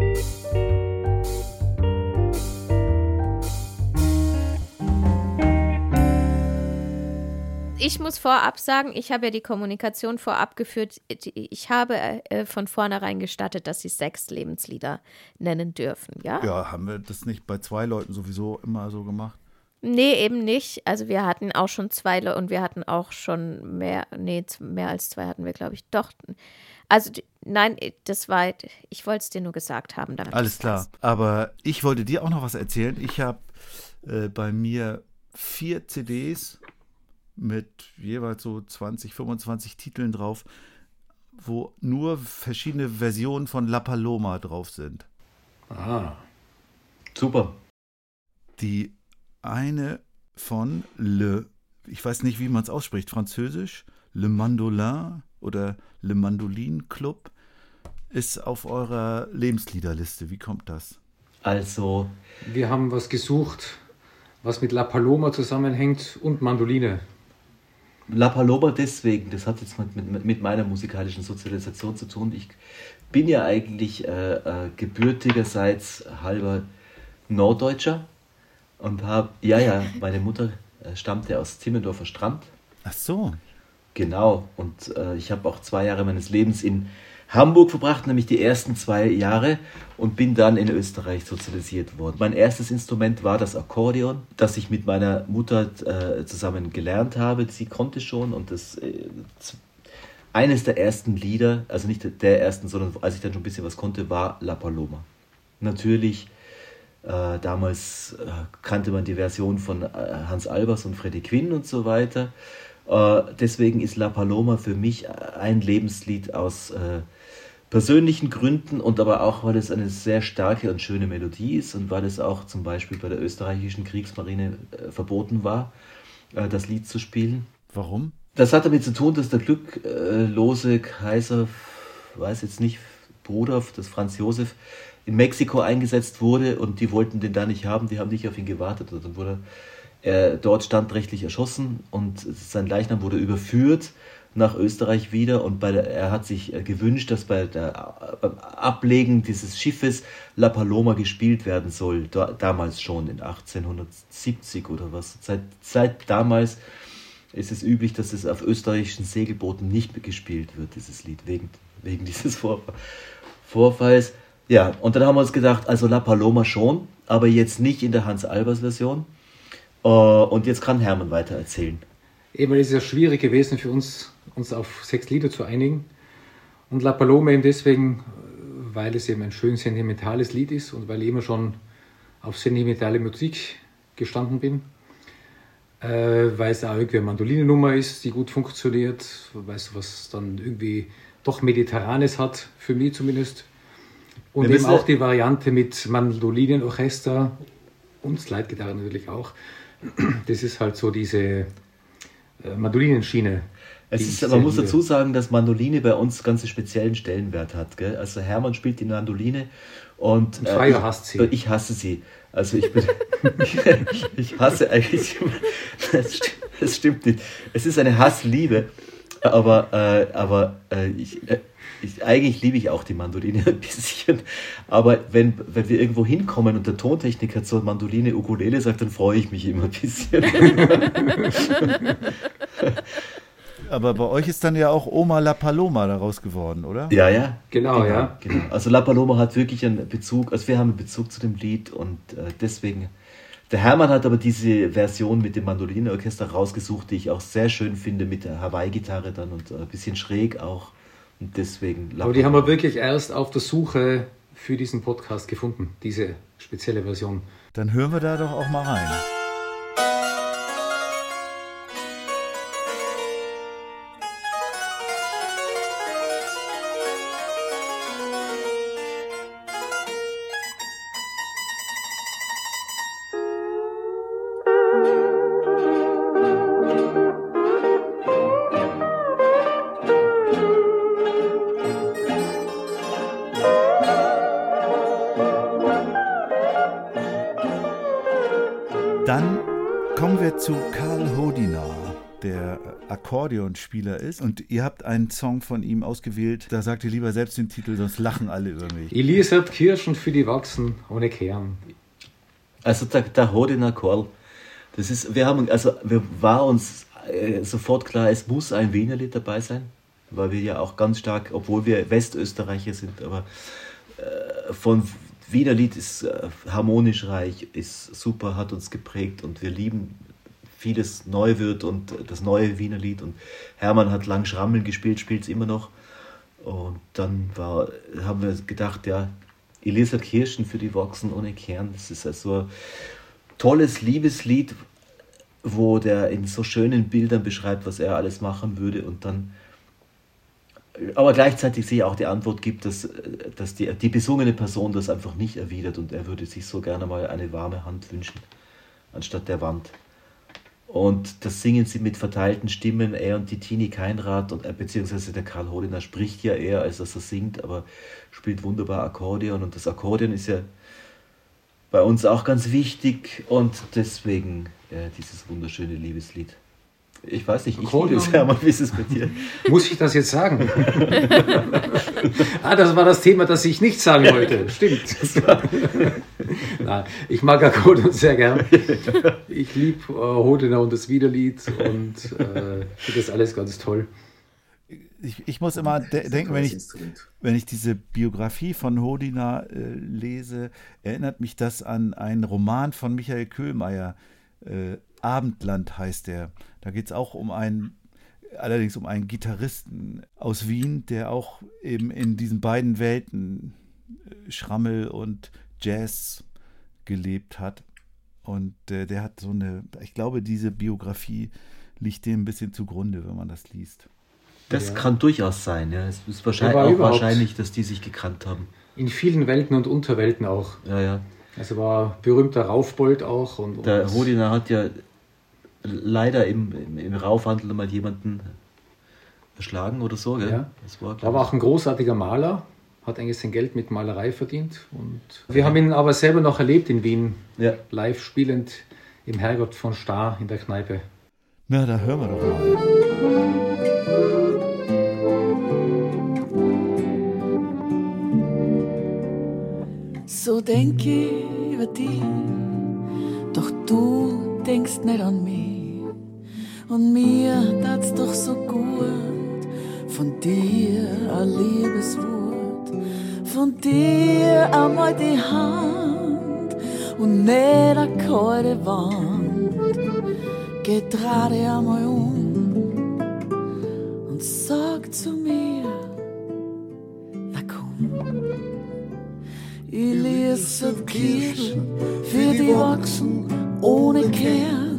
Ich muss vorab sagen, ich habe ja die Kommunikation vorab geführt. Ich habe äh, von vornherein gestattet, dass sie sechs Lebenslieder nennen dürfen, ja? Ja, haben wir das nicht bei zwei Leuten sowieso immer so gemacht? Nee, eben nicht. Also wir hatten auch schon zwei Le- und wir hatten auch schon mehr, nee, z- mehr als zwei hatten wir, glaube ich. Doch. Also d- nein, das war, ich wollte es dir nur gesagt haben. Damit Alles du's klar. weißt. Aber ich wollte dir auch noch was erzählen. Ich habe äh, bei mir vier C Ds mit jeweils so zwanzig, fünfundzwanzig Titeln drauf, wo nur verschiedene Versionen von La Paloma drauf sind. Ah. Super. Die eine von Le, ich weiß nicht, wie man es ausspricht, französisch, Le Mandolin oder Le Mandolin Club, ist auf eurer Lebensliederliste. Wie kommt das? Also, Wir haben was gesucht, was mit La Paloma zusammenhängt und Mandoline. La Paloma deswegen, das hat jetzt mit, mit, mit meiner musikalischen Sozialisation zu tun. Ich bin ja eigentlich äh, äh, gebürtigerseits halber Norddeutscher und habe, ja, ja, meine Mutter äh, stammte aus Timmendorfer Strand. Ach so. Genau, und äh, ich habe auch zwei Jahre meines Lebens in Hamburg verbracht, nämlich die ersten zwei Jahre, und bin dann in Österreich sozialisiert worden. Mein erstes Instrument war das Akkordeon, das ich mit meiner Mutter äh, zusammen gelernt habe. Sie konnte schon, und das äh, eines der ersten Lieder, also nicht der ersten, sondern als ich dann schon ein bisschen was konnte, war La Paloma. Natürlich, äh, damals äh, kannte man die Version von äh, Hans Albers und Freddie Quinn und so weiter. Äh, deswegen ist La Paloma für mich ein Lebenslied aus äh, persönlichen Gründen und aber auch, weil es eine sehr starke und schöne Melodie ist und weil es auch zum Beispiel bei der österreichischen Kriegsmarine äh, verboten war, äh, das Lied zu spielen. Warum? Das hat damit zu tun, dass der glücklose Kaiser, weiß jetzt nicht, Bruder des Franz Josef, in Mexiko eingesetzt wurde und die wollten den da nicht haben, die haben nicht auf ihn gewartet. Und dann wurde er dort standrechtlich erschossen und sein Leichnam wurde überführt nach Österreich wieder, und bei der, er hat sich gewünscht, dass bei der, beim Ablegen dieses Schiffes La Paloma gespielt werden soll, da, damals schon in achtzehnhundertsiebzig oder was. Seit, seit damals ist es üblich, dass es auf österreichischen Segelbooten nicht mehr gespielt wird, dieses Lied, wegen, wegen dieses Vor, Vorfalls. Ja, und dann haben wir uns gedacht, also La Paloma schon, aber jetzt nicht in der Hans-Albers-Version. Uh, und jetzt kann Hermann weiter erzählen. Eben, es ist ja schwierig gewesen für uns, uns auf sechs Lieder zu einigen. Und La Paloma eben deswegen, weil es eben ein schön sentimentales Lied ist und weil ich immer schon auf sentimentale Musik gestanden bin. Äh, weil es auch irgendwie eine Mandolinennummer ist, die gut funktioniert, weil es was dann irgendwie doch Mediterranes hat, für mich zumindest. Und Wir eben auch die Variante mit Mandolinenorchester und Slide-Gitarre natürlich auch. Das ist halt so diese äh, Mandolinenschiene. Es ist, man muss dazu sagen, dass Mandoline bei uns ganz einen speziellen Stellenwert hat. Gell? Also Hermann spielt die Mandoline und, und Freier äh, hasst sie. Ich hasse sie. Also ich bin, ich hasse eigentlich, das stimmt, das stimmt nicht. Es ist eine Hassliebe, aber, äh, aber äh, ich, äh, ich, eigentlich liebe ich auch die Mandoline ein bisschen. Aber wenn, wenn wir irgendwo hinkommen und der Tontechniker zur Mandoline Ukulele sagt, dann freue ich mich immer ein bisschen. Aber bei euch ist dann ja auch Oma La Paloma daraus geworden, oder? Ja, ja. Genau, genau ja. Genau. Also La Paloma hat wirklich einen Bezug, also wir haben einen Bezug zu dem Lied und äh, deswegen, der Hermann hat aber diese Version mit dem Mandolinenorchester rausgesucht, die ich auch sehr schön finde, mit der Hawaii-Gitarre dann und ein bisschen schräg auch und deswegen La Aber die Paloma. haben wir wirklich erst auf der Suche für diesen Podcast gefunden, diese spezielle Version. Dann hören wir da doch auch mal rein. Dann kommen wir zu Karl Hodina, der Akkordeonspieler ist. Und ihr habt einen Song von ihm ausgewählt. Da sagt ihr lieber selbst den Titel, sonst lachen alle über mich. Elisabeth Kirschen für die Wachsen ohne Kern. Also der, der Hodina Karl, das ist, wir haben, also wir war uns äh, sofort klar, es muss ein Wienerlied dabei sein, weil wir ja auch ganz stark, obwohl wir Westösterreicher sind, aber äh, von Wienerlied ist äh, harmonisch reich, ist super, hat uns geprägt und wir lieben vieles neu wird und das neue Wienerlied. Und Hermann hat lang Schrammeln gespielt, spielt es immer noch. Und dann war, haben wir gedacht, ja, Elisa Kirschen für die Wachsen ohne Kern, das ist also ein tolles Liebeslied, wo der in so schönen Bildern beschreibt, was er alles machen würde und dann aber gleichzeitig sich auch die Antwort gibt, dass, dass die, die besungene Person das einfach nicht erwidert und er würde sich so gerne mal eine warme Hand wünschen, anstatt der Wand. Und das singen sie mit verteilten Stimmen, er und die Tini Keinrad, und, beziehungsweise der Karl Hodina spricht ja eher, als dass er singt, aber spielt wunderbar Akkordeon und das Akkordeon ist ja bei uns auch ganz wichtig und deswegen äh, dieses wunderschöne Liebeslied. Ich weiß nicht, ich liebe es, Hermann, wie ist es bei dir? Muss ich das jetzt sagen? ah, das war das Thema, das ich nicht sagen wollte. Stimmt. Nein, ich mag Akkordeon sehr gern. Ich liebe äh, Hodina und das Wienerlied und äh, finde das alles ganz toll. ich, ich muss immer de- denken, wenn ich, wenn ich diese Biografie von Hodina äh, lese, erinnert mich das an einen Roman von Michael Köhlmeier. Äh, Abendland heißt der. Da geht es auch um einen, allerdings um einen Gitarristen aus Wien, der auch eben in diesen beiden Welten, äh, Schrammel und Jazz, gelebt hat. Und äh, der hat so eine, ich glaube, diese Biografie liegt dem ein bisschen zugrunde, wenn man das liest. Das Ja. kann durchaus sein, ja. Es ist wahrscheinlich war auch überhaupt- wahrscheinlich, dass die sich gekannt haben. In vielen Welten und Unterwelten auch. Ja, ja. Also war berühmter Raufbold auch. Und, und Der Hodina hat ja leider im, im, im Raufhandel mal jemanden erschlagen oder so, gell? Ja. Das war, war glaub aber auch ein großartiger Maler, hat eigentlich sein Geld mit Malerei verdient. Und wir haben ihn aber selber noch erlebt in Wien, ich- ja. live spielend im Herrgott von Stahr in der Kneipe. Na, da hören wir doch mal. So denk ich über dich, doch du denkst nicht an mich. Und mir tat's doch so gut, von dir ein Liebeswort, von dir einmal die Hand und nicht eine kalte Wand. Geh dreh dich einmal um und sag zu mir, na komm. Ich lese Kirschen für die wachsen ohne Kern.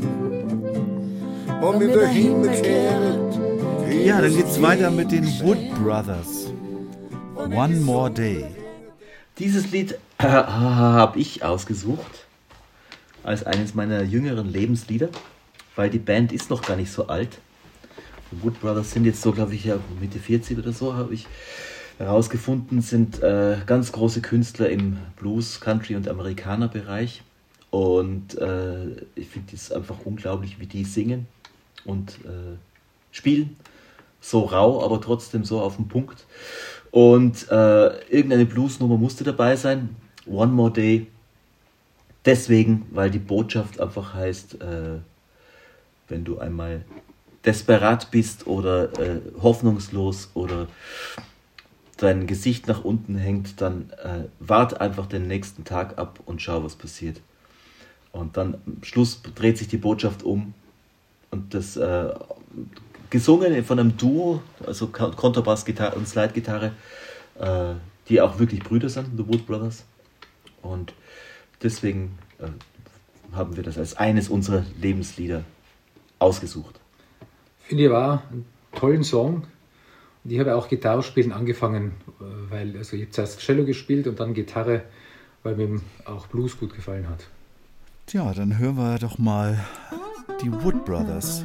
Wenn mir der Himmel kehrt, Ja, dann geht's weiter mit den Wood Brothers. One More Day. Dieses Lied äh, habe ich ausgesucht als eines meiner jüngeren Lebenslieder, weil die Band ist noch gar nicht so alt. Die Wood Brothers sind jetzt so, glaube ich, ja, Mitte vierzig oder so, habe ich herausgefunden, sind äh, ganz große Künstler im Blues, Country und Amerikaner-Bereich. Und äh, ich finde es einfach unglaublich, wie die singen und äh, spielen. So rau, aber trotzdem so auf den Punkt. Und äh, irgendeine Bluesnummer musste dabei sein. One More Day. Deswegen, weil die Botschaft einfach heißt, äh, wenn du einmal desperat bist oder äh, hoffnungslos oder dein Gesicht nach unten hängt, dann äh, wart einfach den nächsten Tag ab und schau, was passiert. Und dann am Schluss dreht sich die Botschaft um und das äh, gesungen von einem Duo, also Kontrabass, Gitarre und Slide-Gitarre, äh, die auch wirklich Brüder sind, The Wood Brothers. Und deswegen äh, haben wir das als eines unserer Lebenslieder ausgesucht. Finde ich war einen tollen Song. Und ich habe auch Gitarre spielen angefangen, weil also ich habe zuerst Cello gespielt und dann Gitarre, weil mir auch Blues gut gefallen hat. Tja, dann hören wir doch mal die Wood Brothers.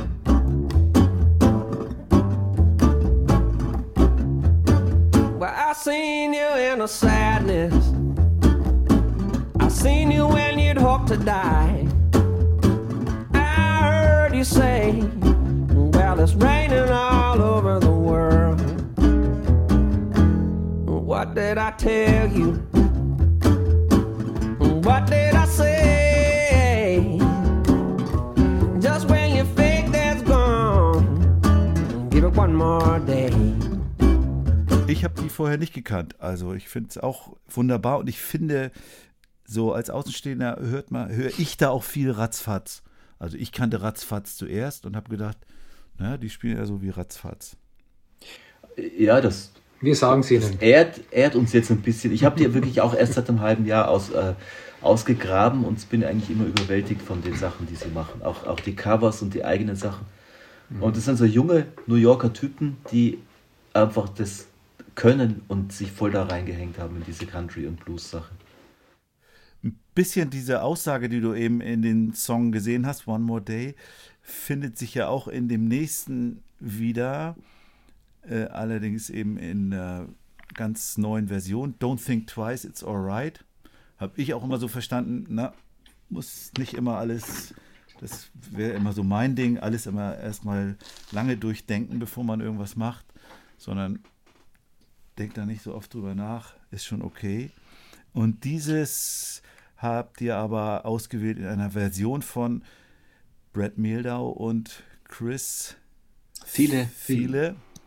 Well, I seen you in a sadness. I seen you when you'd hope to die. I heard you say, well, it's raining all over the world. What did I tell you? What did I say? Just when you think that's gone, give it one more day. Ich habe die vorher nicht gekannt, also ich finde es auch wunderbar und ich finde, so als Außenstehender hört man, höre ich da auch viel Ratzfatz. Also ich kannte Ratzfatz zuerst und habe gedacht, na, die spielen ja so wie Ratzfatz. Ja, das Wir sagen es Ihnen. ehrt, ehrt uns jetzt ein bisschen. Ich habe die wirklich auch erst seit einem halben Jahr aus, äh, ausgegraben und bin eigentlich immer überwältigt von den Sachen, die sie machen. Auch, auch die Covers und die eigenen Sachen. Mhm. Und das sind so junge New Yorker Typen, die einfach das können und sich voll da reingehängt haben in diese Country- und Blues-Sache. Ein bisschen diese Aussage, die du eben in den Song gesehen hast, One More Day, findet sich ja auch in dem nächsten wieder, äh, allerdings eben in einer ganz neuen Version. Don't think twice, it's alright. Habe ich auch immer so verstanden, na, muss nicht immer alles, das wäre immer so mein Ding, alles immer erstmal lange durchdenken, bevor man irgendwas macht, sondern denkt da nicht so oft drüber nach, ist schon okay. Und dieses habt ihr aber ausgewählt in einer Version von Brad Mehldau und Chris Viele, Viele.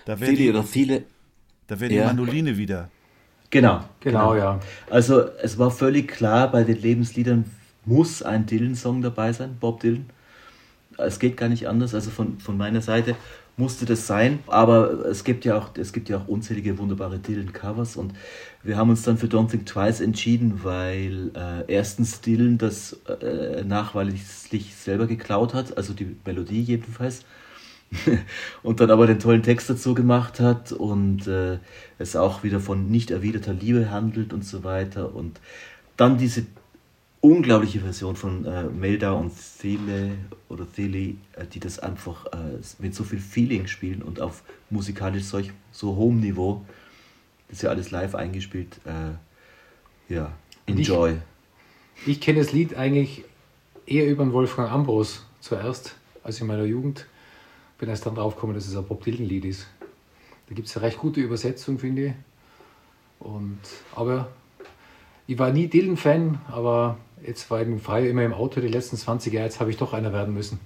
Da wäre viele die, oder viele. da wär die Ja. Mandoline wieder. Genau. Genau, ja. Also es war völlig klar, bei den Lebensliedern muss ein Dylan-Song dabei sein, Bob Dylan. Es geht gar nicht anders, also von, von meiner Seite musste das sein, aber es gibt ja auch, es gibt ja auch unzählige wunderbare Dylan-Covers und wir haben uns dann für Don't Think Twice entschieden, weil äh, erstens Dylan das äh, nachweislich selber geklaut hat, also die Melodie jedenfalls, und dann aber den tollen Text dazu gemacht hat und äh, es auch wieder von nicht erwiderter Liebe handelt und so weiter und dann diese unglaubliche Version von äh, Melda und Thele oder Thele, äh, die das einfach äh, mit so viel Feeling spielen und auf musikalisch solch, so hohem Niveau, das ist ja alles live eingespielt, äh, ja, enjoy. Ich, ich kenne das Lied eigentlich eher über den Wolfgang Ambros zuerst, als in meiner Jugend. Bin erst dann drauf gekommen, dass es ein Bob Dylan-Lied ist. Da gibt es eine recht gute Übersetzung, finde ich. Und, aber ich war nie Dylan-Fan, aber jetzt war ich frei immer im Auto die letzten zwanzig Jahre, jetzt habe ich doch einer werden müssen.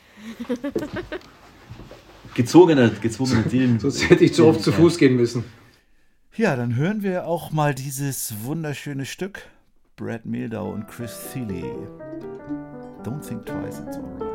Gezogener, gezwungener Dylan. Sonst hätte ich zu oft zu Fuß gehen müssen. Ja, dann hören wir auch mal dieses wunderschöne Stück. Brad Mehldau und Chris Thile. Don't think twice, it's alright.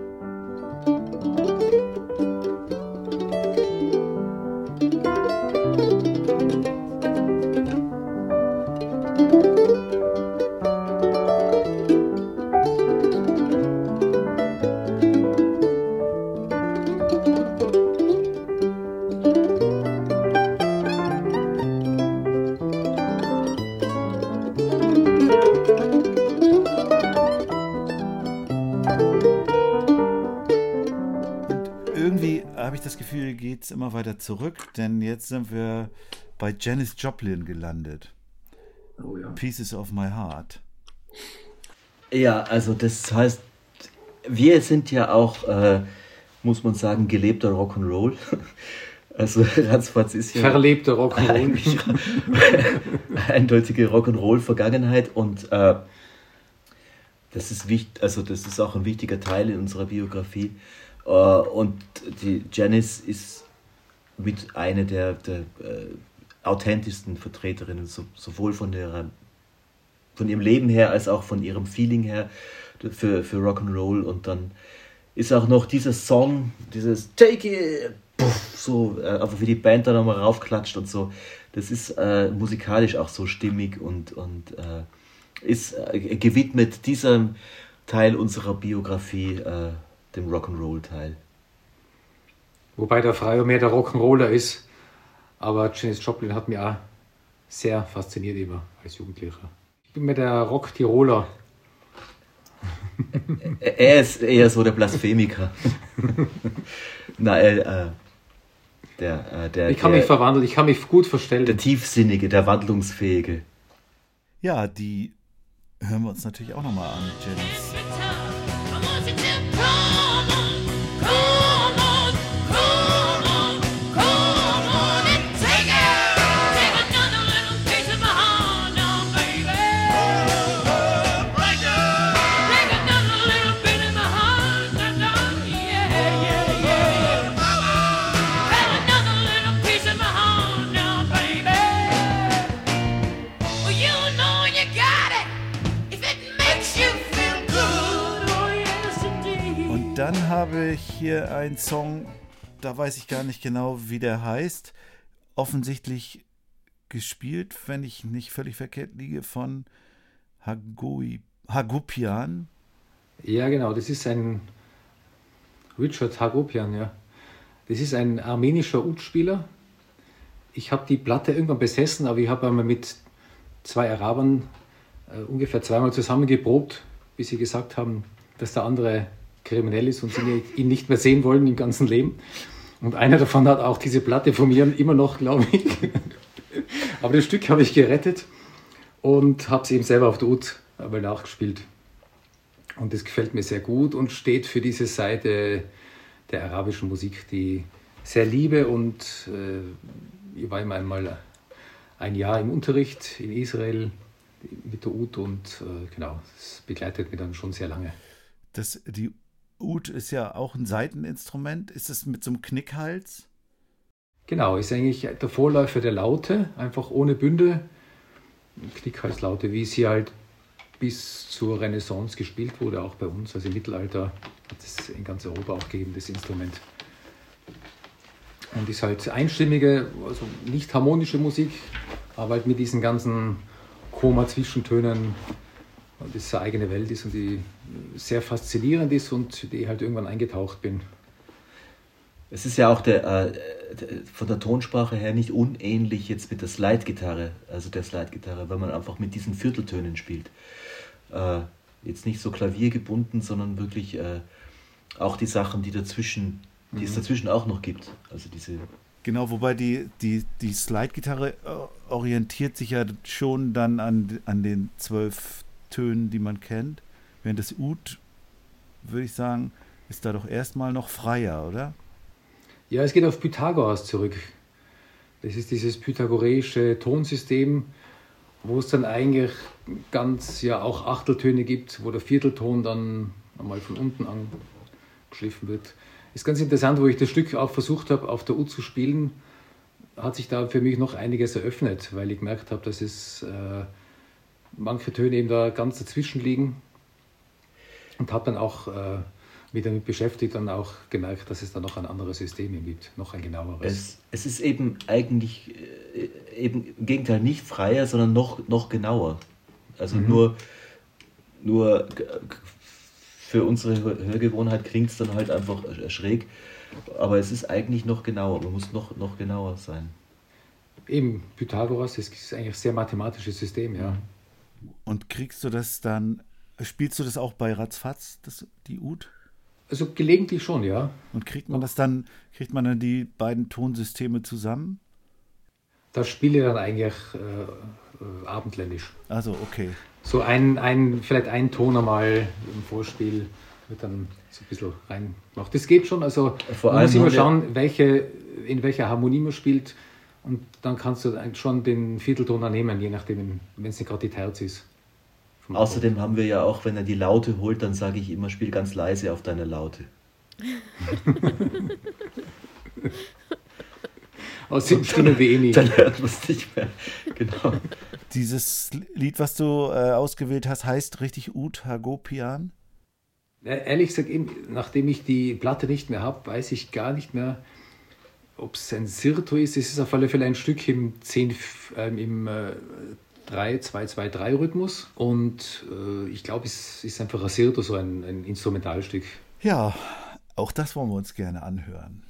Das Gefühl, geht es immer weiter zurück, denn jetzt sind wir bei Janis Joplin gelandet. Oh ja. Pieces of My Heart. Ja, also das heißt, wir sind ja auch, äh, muss man sagen, gelebter Rock'n'Roll. Also Ratzfatz ist ja verlebter Rock'n'Roll. Eindeutige Rock'n'Roll-Vergangenheit und äh, das ist wichtig, also das ist auch ein wichtiger Teil in unserer Biografie. Uh, und die Janis ist mit einer der, der äh, authentischsten Vertreterinnen, so, sowohl von, der, von ihrem Leben her als auch von ihrem Feeling her für, für Rock'n'Roll. Und dann ist auch noch dieser Song, dieses Take It, puff, so äh, einfach wie die Band da nochmal raufklatscht und so. Das ist äh, musikalisch auch so stimmig und, und äh, ist äh, gewidmet diesem Teil unserer Biografie, äh, dem Rock'n'Roll-Teil. Wobei der Freier mehr der Rock'n'Roller ist, aber Janis Joplin hat mich auch sehr fasziniert immer als Jugendlicher. Ich bin mehr der Rock-Tiroler. Er ist eher so der Blasphemiker. Nein, äh, der, äh, der, ich kann der, mich verwandeln, ich kann mich gut verstellen. Der Tiefsinnige, der Wandlungsfähige. Ja, die hören wir uns natürlich auch nochmal an, Janis. Dann habe ich hier einen Song, da weiß ich gar nicht genau, wie der heißt. Offensichtlich gespielt, wenn ich nicht völlig verkehrt liege, von Hagui, Hagopian. Ja, genau, das ist ein Richard Hagopian, ja. Das ist ein armenischer Ud-Spieler. Ich habe die Platte irgendwann besessen, aber ich habe einmal mit zwei Arabern äh, ungefähr zweimal zusammen geprobt, bis sie gesagt haben, dass der andere kriminell ist und sie ihn nicht mehr sehen wollen im ganzen Leben. Und einer davon hat auch diese Platte von mir immer noch, glaube ich. Aber das Stück habe ich gerettet und habe es eben selber auf der Ud einmal nachgespielt. Und das gefällt mir sehr gut und steht für diese Seite der arabischen Musik, die sehr liebe. Und äh, ich war immer einmal ein Jahr im Unterricht in Israel mit der Ud und äh, genau, das begleitet mich dann schon sehr lange. Das, die Ud ist ja auch ein Saiteninstrument. Ist es mit so einem Knickhals? Genau, ist eigentlich der Vorläufer der Laute, einfach ohne Bünde. Knickhalslaute, wie sie halt bis zur Renaissance gespielt wurde, auch bei uns. Also im Mittelalter hat es in ganz Europa auch gegeben, das Instrument. Und ist halt einstimmige, also nicht harmonische Musik, aber halt mit diesen ganzen Koma-Zwischentönen, das eine eigene Welt ist und die sehr faszinierend ist und die halt irgendwann eingetaucht bin. Es ist ja auch der, äh, von der Tonsprache her nicht unähnlich jetzt mit der Slide-Gitarre, also der Slide-Gitarre, weil man einfach mit diesen Vierteltönen spielt. Äh, jetzt nicht so klaviergebunden, sondern wirklich äh, auch die Sachen, die dazwischen, die mhm. es dazwischen auch noch gibt. Also diese Genau, wobei die, die, die Slide-Gitarre orientiert sich ja schon dann an, an den zwölf Tönen, die man kennt. Während das Ud, würde ich sagen, ist da doch erstmal noch freier, oder? Ja, es geht auf Pythagoras zurück. Das ist dieses pythagoreische Tonsystem, wo es dann eigentlich ganz ja auch Achteltöne gibt, wo der Viertelton dann einmal von unten angeschliffen wird. Ist ganz interessant, wo ich das Stück auch versucht habe, auf der Ud zu spielen, hat sich da für mich noch einiges eröffnet, weil ich gemerkt habe, dass es äh, manche Töne eben da ganz dazwischen liegen und habe dann auch äh, mich damit beschäftigt und auch gemerkt, dass es da noch ein anderes System gibt, noch ein genaueres. Es, es ist eben eigentlich äh, eben im Gegenteil nicht freier, sondern noch, noch genauer. Also mhm. nur, nur für unsere Hörgewohnheit klingt es dann halt einfach schräg, aber es ist eigentlich noch genauer, man muss noch, noch genauer sein. Eben, Pythagoras, das ist eigentlich ein sehr mathematisches System, ja. Und kriegst du das dann, spielst du das auch bei Ratzfatz, das, die Ud? Also gelegentlich schon, ja. Und kriegt man das dann, kriegt man dann die beiden Tonsysteme zusammen? Das spiele ich dann eigentlich äh, äh, abendländisch. Also, okay. So ein, ein, vielleicht ein Ton einmal im Vorspiel wird dann so ein bisschen reingemacht. Das geht schon, also Vor man muss immer allem schauen, welche, in welcher Harmonie man spielt und dann kannst du schon den Viertelton nehmen, je nachdem, wenn es nicht gerade die Terz ist. Außerdem haben wir ja auch, wenn er die Laute holt, dann sage ich immer, spiel ganz leise auf deine Laute. Aus dem stimmen wir eh nicht. Dann hört man es nicht mehr. Genau. Dieses Lied, was du äh, ausgewählt hast, heißt richtig Ud Hagopian? Ja, ehrlich gesagt, eben, nachdem ich die Platte nicht mehr habe, weiß ich gar nicht mehr, ob es ein Sirto ist. Es ist auf alle Fälle ein Stück im zehn, äh, im äh, drei zwei zwei drei Rhythmus und äh, ich glaube, es ist einfach ein Sirto, so ein, ein Instrumentalstück. Ja, auch das wollen wir uns gerne anhören.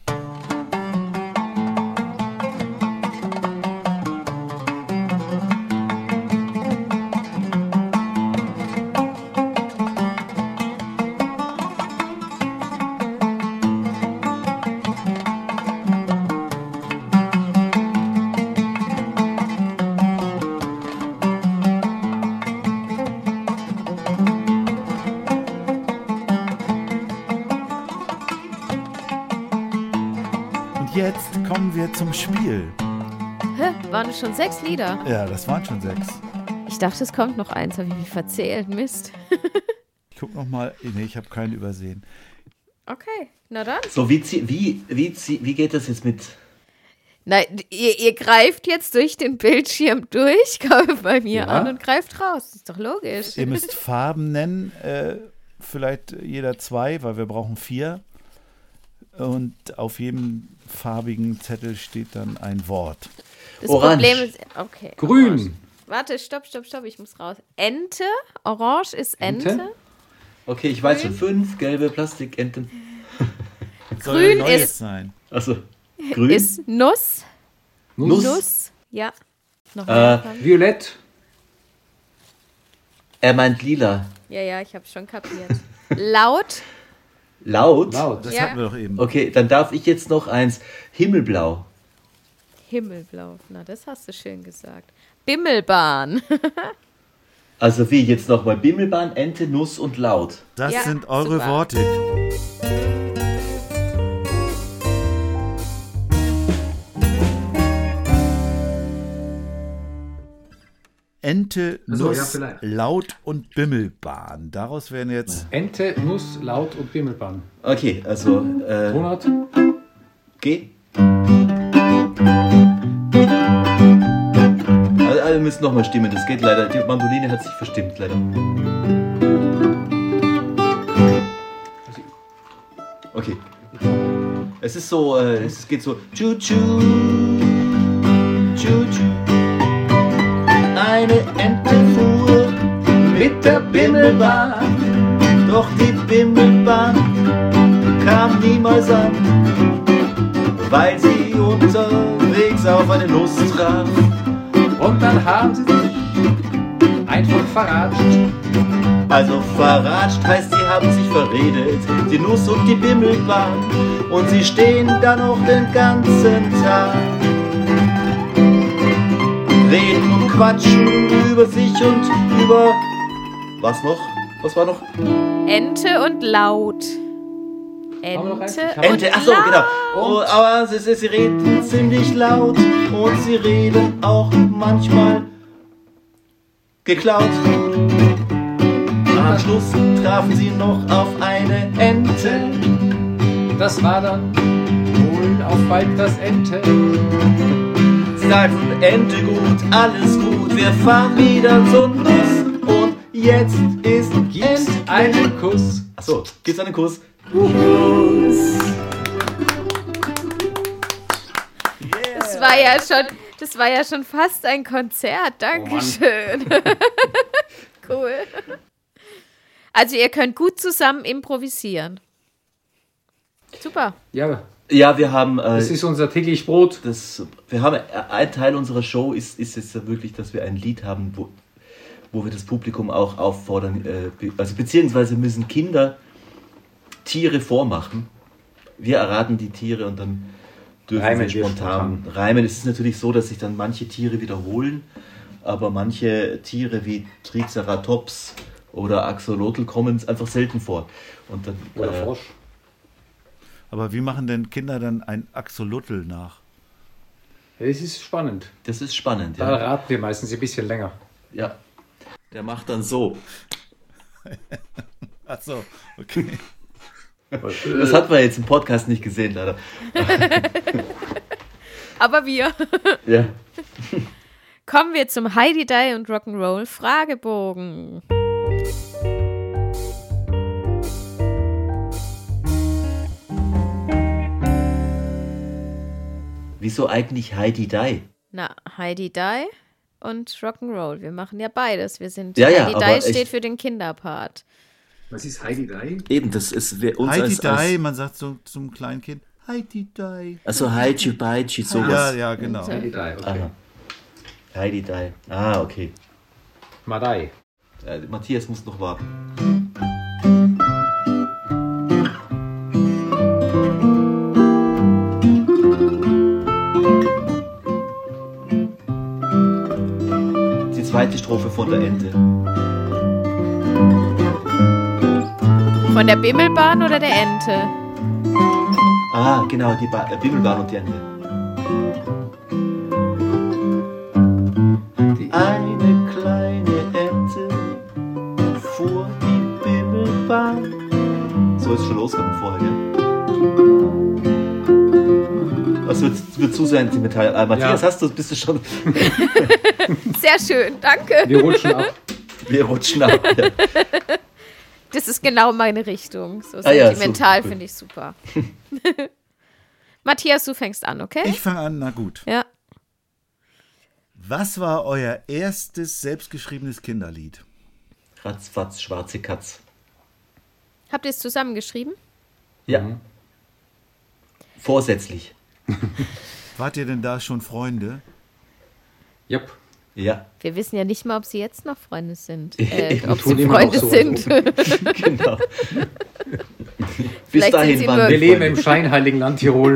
Jetzt kommen wir zum Spiel. Hä? Waren es schon sechs Lieder? Ja, das waren schon sechs. Ich dachte, es kommt noch eins, habe ich mich verzählt. Mist. Ich guck noch mal. Nee, ich habe keinen übersehen. Okay, na dann. So, wie, wie, wie, wie geht das jetzt mit... Nein, ihr, ihr greift jetzt durch den Bildschirm durch, kommt bei mir Ja. an und greift raus. Das ist doch logisch. Ihr müsst Farben nennen. Äh, vielleicht jeder zwei, weil wir brauchen vier. Und auf jedem farbigen Zettel steht dann ein Wort. Das Orange. Problem ist, okay. Grün. Orange. Warte, stopp, stopp, stopp, ich muss raus. Ente, Orange ist Ente. Ente? Okay, ich weiß schon, fünf gelbe Plastikenten. Soll Grün ein neues ist- sein. Also, grün. Ist Nuss. Nuss. Nuss. Ja. Noch Äh, mehr Farben? Violett. Er meint lila. Ja, ja, ich habe schon kapiert. Laut. Laut? Laut. Das Ja. hatten wir doch eben. Okay, dann darf ich jetzt noch eins. Himmelblau. Himmelblau. Na, das hast du schön gesagt. Bimmelbahn. Also wie jetzt nochmal Bimmelbahn, Ente, Nuss und laut. Das Ja, sind eure super. Worte. Ente, Ach so, Nuss, ja, vielleicht. Laut und Bimmelbahn. Daraus werden jetzt Ente, Nuss, Laut und Bimmelbahn. Okay, also äh, Tonart. G. müssen nochmal stimmen, das geht leider. Die Mandoline hat sich verstimmt, leider. Okay. Es ist so, äh, es geht so. Tschu-tschu, tschu-tschu. Eine Ente fuhr mit der Bimmelbahn, doch die Bimmelbahn kam niemals an, weil sie unterwegs auf eine Nuss traf. Und dann haben sie sich einfach verratscht. Also verratscht heißt, sie haben sich verredet, die Nuss und die Bimmelbahn, und sie stehen da noch den ganzen Tag. Reden und quatschen über sich und über... Was noch? Was war noch? Ente und laut. Haben wir noch eins? Ente Ich hab- und Ente, achso, laut. genau. Oh, aber sie, sie, sie reden ziemlich laut und sie reden auch manchmal geklaut. Am Schluss trafen sie noch auf eine Ente. Das war dann wohl auf bald das Ente. Sie sagten, Ente gut, alles gut, wir fahren wieder zur Nuss. Und jetzt ist Gibt's Ente. einen Kuss. Achso, gibt's einen Kuss? Das war ja schon, das war ja schon fast ein Konzert. Dankeschön. Cool. Also ihr könnt gut zusammen improvisieren. Super. Ja, Ja, wir haben... Äh, das ist unser täglich Brot. Das, wir haben ein Teil unserer Show ist, ist jetzt wirklich, dass wir ein Lied haben, wo, wo wir das Publikum auch auffordern, äh, be, also beziehungsweise müssen Kinder Tiere vormachen. Wir erraten die Tiere und dann dürfen Reimen sie wir spontan, spontan. reimen. Es ist natürlich so, dass sich dann manche Tiere wiederholen, aber manche Tiere wie Triceratops oder Axolotl kommen einfach selten vor. Und dann, Oder äh, Frosch. Aber wie machen denn Kinder dann ein Axolotl nach? Ja, das ist spannend. das ist spannend. Da Ja. raten wir meistens ein bisschen länger. ja. Der macht dann so. Ach so, okay. Das hat man jetzt im Podcast nicht gesehen, leider. Aber wir. Ja. Kommen wir zum Heidi Die und Rock'n'Roll Fragebogen. Wieso eigentlich Heidi Die? Na, Heidi Die und Rock'n'Roll. Wir machen ja beides. Wir sind Ja, ja, Heidi aber Die ich- steht für den Kinderpart. Was ist Heidi Die? Eben, das ist wer uns Heidi als, Die, als man sagt so zum kleinen Kind, Heidi Die. also Heidi Beichi, Ja, sowas. ja, genau. Heidi Die, okay. Aha. Heidi Die. Ah, okay. Madai. Äh, Matthias muss noch warten. Die zweite Strophe von der Ente. Von der Bimmelbahn oder der Ente? Ah, genau, die ba äh, Bimmelbahn und die Ente. Eine kleine Ente fuhr die Bimmelbahn. So ist schon losgegangen vorher, gell? Das wird, wird zu sentimental. Äh, Matthias, Ja. hast du, bist du schon... Sehr schön, danke. Wir rutschen ab. Wir rutschen ab. Ja. Das ist genau meine Richtung. So Ah ja, sentimental so, finde ich super. Matthias, du fängst an, okay? Ich fange an, na gut. Ja. Was war euer erstes selbstgeschriebenes Kinderlied? Ratzfatz, schwarze Katz. Habt ihr es zusammengeschrieben? Ja. Vorsätzlich. Wart ihr denn da schon Freunde? Yep. Ja, Wir wissen ja nicht mal, ob sie jetzt noch Freunde sind. Äh, Eben, ob tun sie immer noch Freunde so. sind. genau. Bis Vielleicht sind dahin sie waren nur- Wir wir leben im Freunde. scheinheiligen Land Tirol.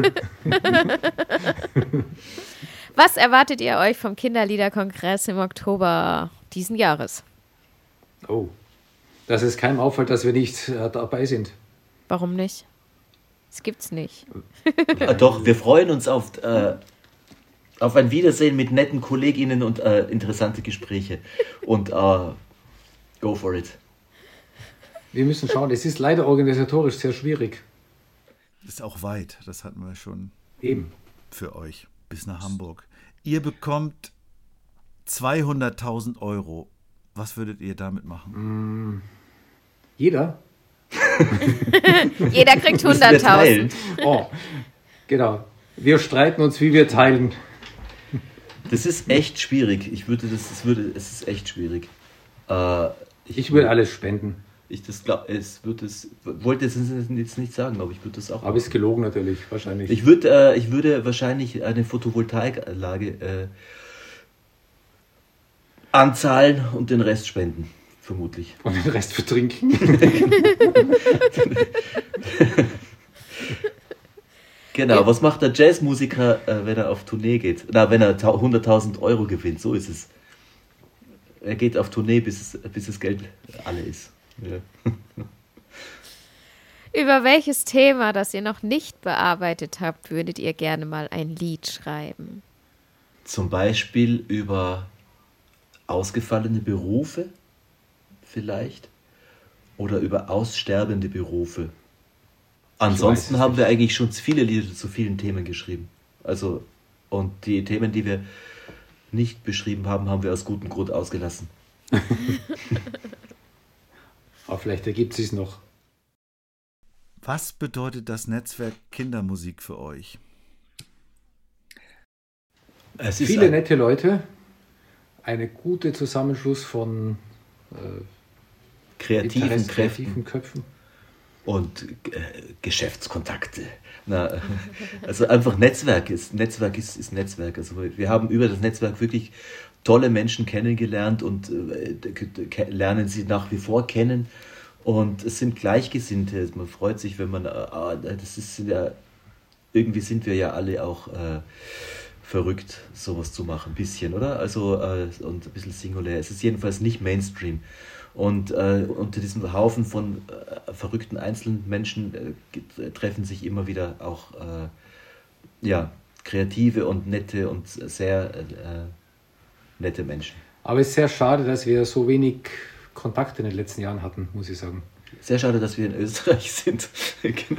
Was erwartet ihr euch vom Kinderliederkongress im Oktober diesen Jahres? Oh. Dass es keinem auffällt, dass wir nicht äh, dabei sind. Warum nicht? Das gibt's nicht. Ah, doch, wir freuen uns auf, äh, auf ein Wiedersehen mit netten KollegInnen und äh, interessante Gespräche. Und äh, go for it. Wir müssen schauen. Es ist leider organisatorisch sehr schwierig. Ist auch weit, das hatten wir schon Eben. für euch, bis nach Hamburg. Ihr bekommt zweihunderttausend Euro. Was würdet ihr damit machen? Jeder? Jeder kriegt hunderttausend. Oh, genau. Wir streiten uns, wie wir teilen. Das ist echt schwierig. Ich würde das, das würde, es ist echt schwierig. Äh, ich, Ich würde alles spenden. Ich das glaub, es würde es wollte es jetzt nicht sagen, aber ich würde das auch. Aber ist gelogen natürlich, wahrscheinlich. Ich würde, äh, ich würde wahrscheinlich eine Photovoltaikanlage äh, anzahlen und den Rest spenden, vermutlich. Und den Rest vertrinken. Genau, was macht der Jazzmusiker, äh, wenn er auf Tournee geht? Na, wenn er hunderttausend Euro gewinnt, so ist es. Er geht auf Tournee, bis, es, bis das Geld alle ist. Ja. Über welches Thema, das ihr noch nicht bearbeitet habt, würdet ihr gerne mal ein Lied schreiben? Zum Beispiel über ausgefallene Berufe vielleicht oder über aussterbende Berufe. Ansonsten haben wir eigentlich schon viele Lieder zu vielen Themen geschrieben. Also, und die Themen, die wir nicht beschrieben haben, haben wir aus gutem Grund ausgelassen. Aber vielleicht ergibt es sich noch. Was bedeutet das Netzwerk Kindermusik für euch? Es ist Viele ein, nette Leute, eine gute Zusammenschluss von äh, kreativen Interesse- Kräften kreativen Köpfen. und äh, Geschäftskontakte. Na, also einfach Netzwerk ist Netzwerk ist, ist Netzwerk. Also wir haben über das Netzwerk wirklich tolle Menschen kennengelernt und äh, ke- lernen sie nach wie vor kennen. Und es sind Gleichgesinnte. Man freut sich, wenn man, ah, das ist ja, irgendwie sind wir ja alle auch äh, verrückt, sowas zu machen, ein bisschen, oder? Also, äh, und ein bisschen singulär. Es ist jedenfalls nicht Mainstream. Und äh, unter diesem Haufen von äh, verrückten Einzelmenschen äh, treffen sich immer wieder auch äh, ja, kreative und nette und sehr äh, nette Menschen. Aber es ist sehr schade, dass wir so wenig Kontakt in den letzten Jahren hatten, muss ich sagen. Sehr schade, dass wir in Österreich sind. Genau.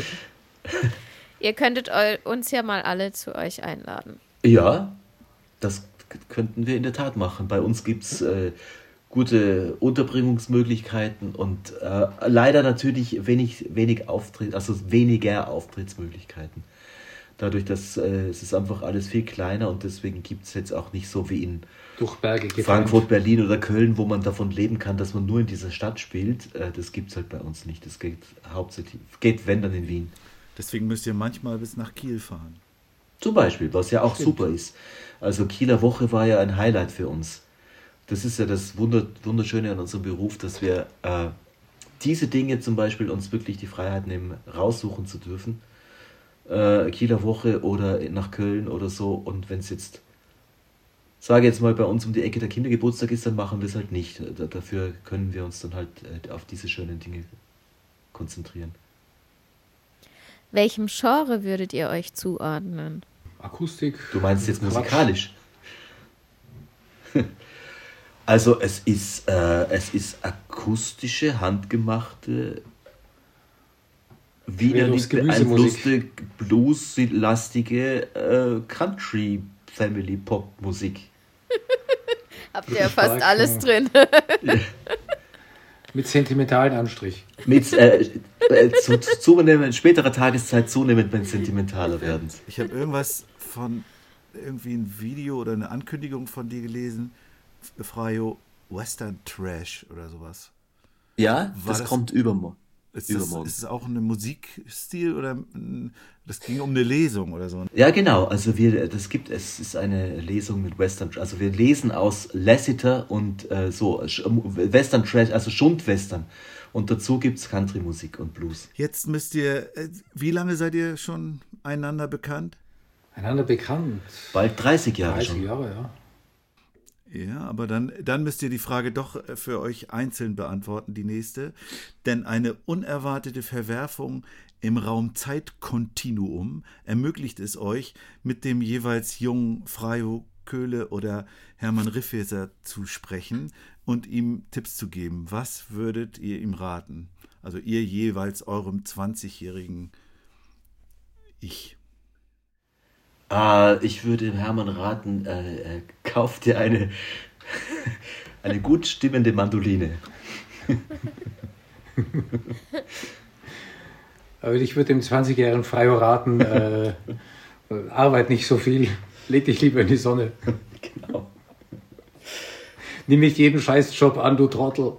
Ihr könntet eu- uns ja mal alle zu euch einladen. Ja, das k- könnten wir in der Tat machen. Bei uns gibt es äh, gute Unterbringungsmöglichkeiten und äh, leider natürlich wenig, wenig Auftritt, also weniger Auftrittsmöglichkeiten. Dadurch, dass äh, es ist einfach alles viel kleiner und deswegen gibt es jetzt auch nicht so wie in Durch Berge getrennt. Frankfurt, Berlin oder Köln, wo man davon leben kann, dass man nur in dieser Stadt spielt. Äh, das gibt es halt bei uns nicht. Das geht hauptsächlich, geht wenn dann in Wien. Deswegen müsst ihr manchmal bis nach Kiel fahren. Zum Beispiel, was ja auch Stimmt. super ist. Also Kieler Woche war ja ein Highlight für uns. Das ist ja das Wunder, Wunderschöne an unserem Beruf, dass wir äh, diese Dinge zum Beispiel uns wirklich die Freiheit nehmen, raussuchen zu dürfen. Äh, Kieler Woche oder nach Köln oder so. Und wenn es jetzt, sage jetzt mal, bei uns um die Ecke der Kindergeburtstag ist, dann machen wir es halt nicht. Da, dafür können wir uns dann halt äh, auf diese schönen Dinge konzentrieren. Welchem Genre würdet ihr euch zuordnen? Akustik. Du meinst jetzt Quatsch. musikalisch? Also es ist, äh, es ist akustische, handgemachte, Querlos Wiener blueslastige äh, Country-Family-Pop-Musik. Habt ihr ja fast Stark, alles ja. drin. Mit sentimentalen Anstrich. Mit äh, äh, zu, zu, zunehmend, späterer Tageszeit zunehmend wenn sentimentaler werden. Ich habe irgendwas von, irgendwie ein Video oder eine Ankündigung von dir gelesen, Freio, Western Trash oder sowas. Ja, War das, das- kommt übermorgen. Ist das, Übermorgen. ist es auch ein Musikstil oder ein, das ging um eine Lesung oder so? Ja, genau. Also wir, das gibt, es ist eine Lesung mit Western. Also wir lesen aus Lassiter und äh, so Sch- Western Trash, also Schundwestern. Und dazu gibt es Country-Musik und Blues. Jetzt müsst ihr, äh, wie lange seid ihr schon einander bekannt? Einander bekannt. Bald dreißig Jahre dreißig schon. Jahre, ja. Ja, aber dann, dann müsst ihr die Frage doch für euch einzeln beantworten, die nächste. Denn eine unerwartete Verwerfung im Raum-Zeit-Kontinuum ermöglicht es euch, mit dem jeweils jungen Freio Köhle oder Hermann Riffelser zu sprechen und ihm Tipps zu geben. Was würdet ihr ihm raten? Also ihr jeweils eurem zwanzigjährigen Ich. Äh, ich würde dem Hermann raten, äh, äh, kauf dir eine, eine gut stimmende Mandoline. Aber ich würde dem zwanzigjährigen Freio raten, äh, arbeit nicht so viel, leg dich lieber in die Sonne. Genau. Nimm nicht jeden Scheißjob an, du Trottel.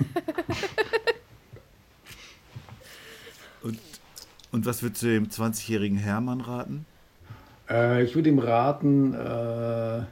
Und, und was würdest du dem zwanzigjährigen Hermann raten? Äh, ich würde ihm raten, äh,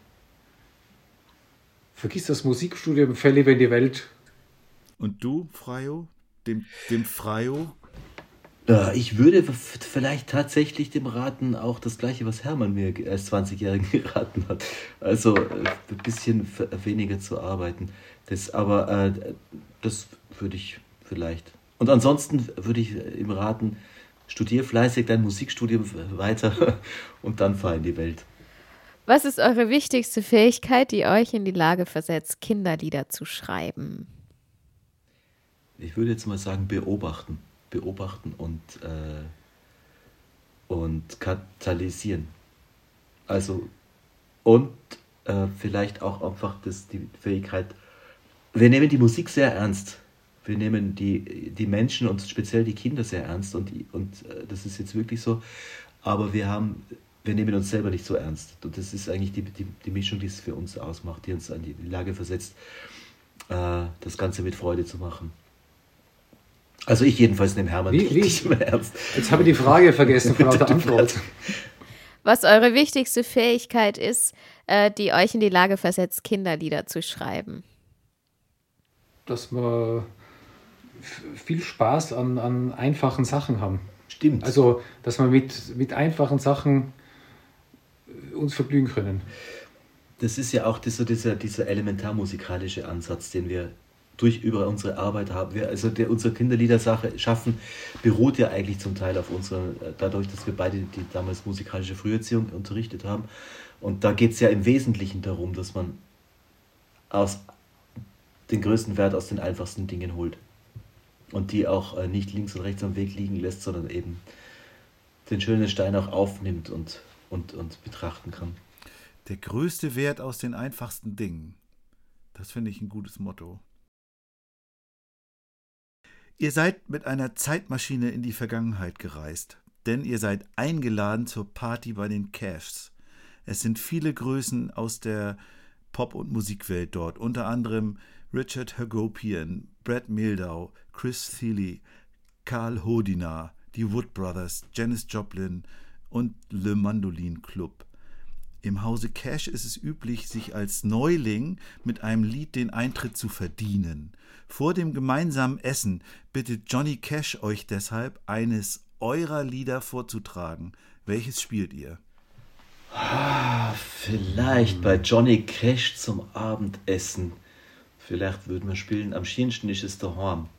vergiss das Musikstudium, fäll lieber in die Welt. Und du, Freio? Dem, dem Freio? Ja, ich würde f- vielleicht tatsächlich dem raten, auch das Gleiche, was Hermann mir als zwanzigjährigen geraten hat. Also äh, ein bisschen f- weniger zu arbeiten. Das, aber äh, das würde ich vielleicht. Und ansonsten würde ich ihm raten, studier fleißig dein Musikstudium weiter und dann fahr in die Welt. Was ist eure wichtigste Fähigkeit, die euch in die Lage versetzt, Kinderlieder zu schreiben? Ich würde jetzt mal sagen, beobachten. Beobachten und, äh, und katalysieren. Also, und äh, vielleicht auch einfach das, die Fähigkeit, wir nehmen die Musik sehr ernst. Wir nehmen die, die Menschen und speziell die Kinder sehr ernst und, und äh, das ist jetzt wirklich so. Aber wir haben, wir nehmen uns selber nicht so ernst. Und das ist eigentlich die, die, die Mischung, die es für uns ausmacht, die uns in die Lage versetzt, äh, das Ganze mit Freude zu machen. Also ich jedenfalls nehme Hermann Wie, wie? nicht mehr ernst. Jetzt habe ich die Frage vergessen von der Antwort. Was eure wichtigste Fähigkeit ist, äh, die euch in die Lage versetzt, Kinderlieder zu schreiben? Dass wir f- viel Spaß an, an einfachen Sachen haben. Stimmt. Also, dass wir mit, mit einfachen Sachen uns verblühen können. Das ist ja auch dieser, dieser, dieser elementarmusikalische Ansatz, den wir durch über unsere Arbeit haben. Wir, also der, unsere Kinderliedersache schaffen, beruht ja eigentlich zum Teil auf unserer, dadurch, dass wir beide die damals musikalische Früherziehung unterrichtet haben. Und da geht es ja im Wesentlichen darum, dass man aus den größten Wert aus den einfachsten Dingen holt. Und die auch äh, nicht links und rechts am Weg liegen lässt, sondern eben den schönen Stein auch aufnimmt und, und, und betrachten kann. Der größte Wert aus den einfachsten Dingen. Das finde ich ein gutes Motto. Ihr seid mit einer Zeitmaschine in die Vergangenheit gereist, denn ihr seid eingeladen zur Party bei den Cashs. Es sind viele Größen aus der Pop- und Musikwelt dort, unter anderem Richard Hagopian, Brad Mehldau, Chris Thile, Karl Hodina, die Wood Brothers, Janis Joplin und Le Mandolin Club. Im Hause Cash ist es üblich, sich als Neuling mit einem Lied den Eintritt zu verdienen. Vor dem gemeinsamen Essen bittet Johnny Cash euch deshalb, eines eurer Lieder vorzutragen. Welches spielt ihr? Ah, vielleicht bei Johnny Cash zum Abendessen. Vielleicht würden wir spielen, am schönsten ist es daheim.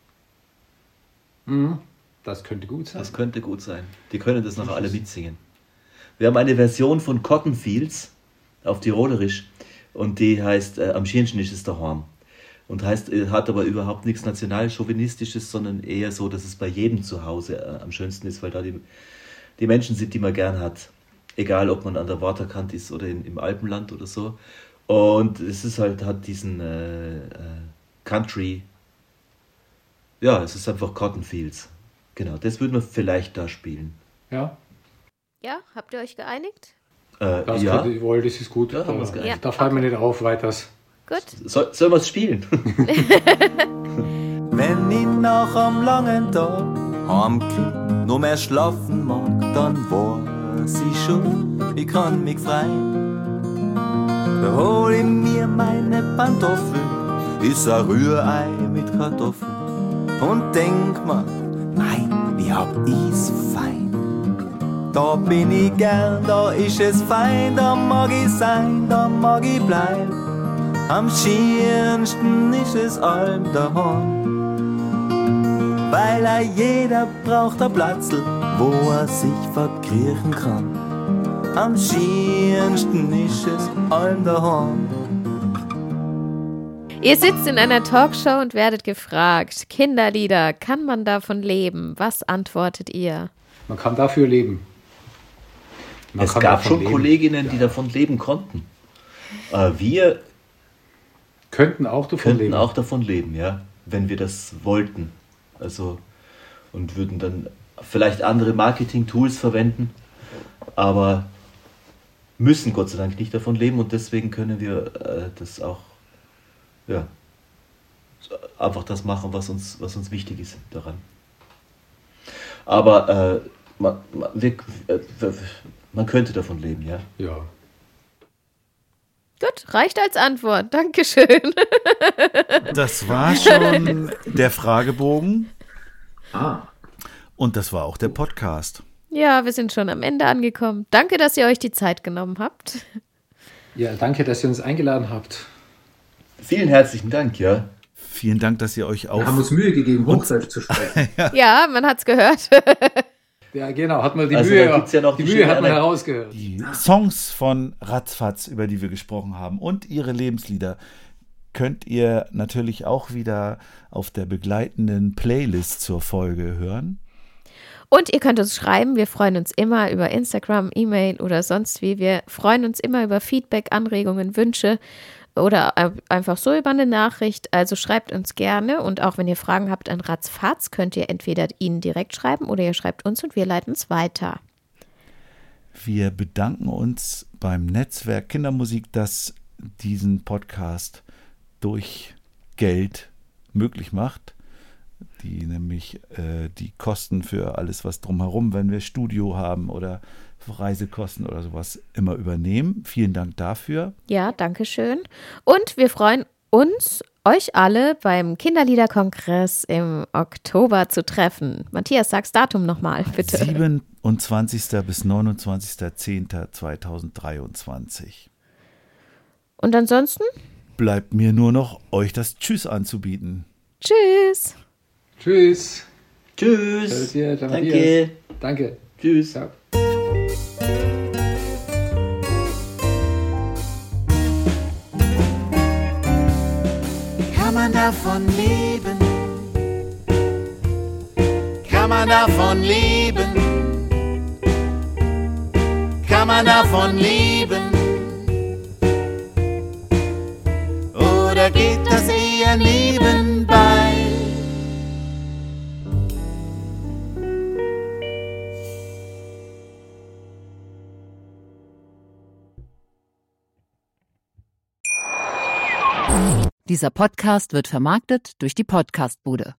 Mhm. Das könnte gut sein. Das könnte gut sein. Die können das noch alle mitsingen. Wir haben eine Version von Cotton Fields auf Tirolerisch und die heißt äh, am schönsten ist es daheim. Und heißt, hat aber überhaupt nichts Nationalchauvinistisches, sondern eher so, dass es bei jedem zu Hause äh, am schönsten ist, weil da die, die Menschen sind, die man gern hat. Egal, ob man an der Waterkant ist oder in, im Alpenland oder so. Und es ist halt, hat diesen äh, äh, Country, ja, es ist einfach Cotton Fields. Genau, das würden wir vielleicht da spielen. Ja, Ja, habt ihr euch geeinigt? Äh, das, ja, könnte, wohl, das ist gut. Ja, haben da, wir's geeinigt. da fallen wir nicht auf weiters. Gut. soll, sollen wir es spielen? Wenn ich nach am langen Tag heimkomm, nur mehr schlafen mag, dann weiß ich schon, ich kann mich freien. Da hol ich mir meine Pantoffeln, ist ein Rührei mit Kartoffeln und denk mir, nein, wie hab ich's fein. Da bin ich gern, da ist es fein, da mag ich sein, da mag ich bleiben. Am schönsten ist es allem daheim, weil er jeder braucht ein Platzl, wo er sich verkriechen kann. Am schönsten ist es allem daheim. Ihr sitzt in einer Talkshow und werdet gefragt, Kinderlieder, kann man davon leben? Was antwortet ihr? Man kann dafür leben. Man Es kann gab davon schon leben. Kolleginnen, die davon leben konnten. Äh, wir könnten auch davon könnten leben. auch davon leben, ja, wenn wir das wollten. Also und würden dann vielleicht andere Marketing-Tools verwenden, aber müssen Gott sei Dank nicht davon leben und deswegen können wir äh, das auch, ja, einfach das machen, was uns, was uns wichtig ist daran. Aber äh, man, man, wir, äh, man könnte davon leben, ja. Ja. Gut, reicht als Antwort. Dankeschön. Das war schon der Fragebogen. Ah. Und das war auch der Podcast. Ja, wir sind schon am Ende angekommen. Danke, dass ihr euch die Zeit genommen habt. Ja, danke, dass ihr uns eingeladen habt. Vielen herzlichen Dank, ja. Vielen Dank, dass ihr euch auch... Wir haben uns Mühe gegeben, Hochdeutsch zu sprechen. ja. ja, man hat's gehört. Ja, genau, hat man die also, Mühe, ja noch die die Mühe hat man Ane- herausgehört. Die Songs von Ratzfatz, über die wir gesprochen haben, und ihre Lebenslieder könnt ihr natürlich auch wieder auf der begleitenden Playlist zur Folge hören. Und ihr könnt uns schreiben, wir freuen uns immer über Instagram, E-Mail oder sonst wie. Wir freuen uns immer über Feedback, Anregungen, Wünsche oder einfach so über eine Nachricht. Also schreibt uns gerne und auch wenn ihr Fragen habt an Ratzfatz, könnt ihr entweder ihnen direkt schreiben oder ihr schreibt uns und wir leiten es weiter. Wir bedanken uns beim Netzwerk Kindermusik, das diesen Podcast durch Geld möglich macht. Die nämlich äh, die Kosten für alles, was drumherum, wenn wir Studio haben oder Reisekosten oder sowas, immer übernehmen. Vielen Dank dafür. Ja, danke schön. Und wir freuen uns, euch alle beim Kinderliederkongress im Oktober zu treffen. Matthias, sag's Datum nochmal, bitte. siebenundzwanzigsten bis neunundzwanzigsten zehnten zweitausenddreiundzwanzig. Und ansonsten? Bleibt mir nur noch, euch das Tschüss anzubieten. Tschüss. Tschüss. Tschüss. Dir, der Danke. Matthias. Danke. Tschüss. Ciao. Kann man davon leben? Kann man davon leben? Kann man davon leben? Oder geht das eher nebenbei? Dieser Podcast wird vermarktet durch die Podcastbude.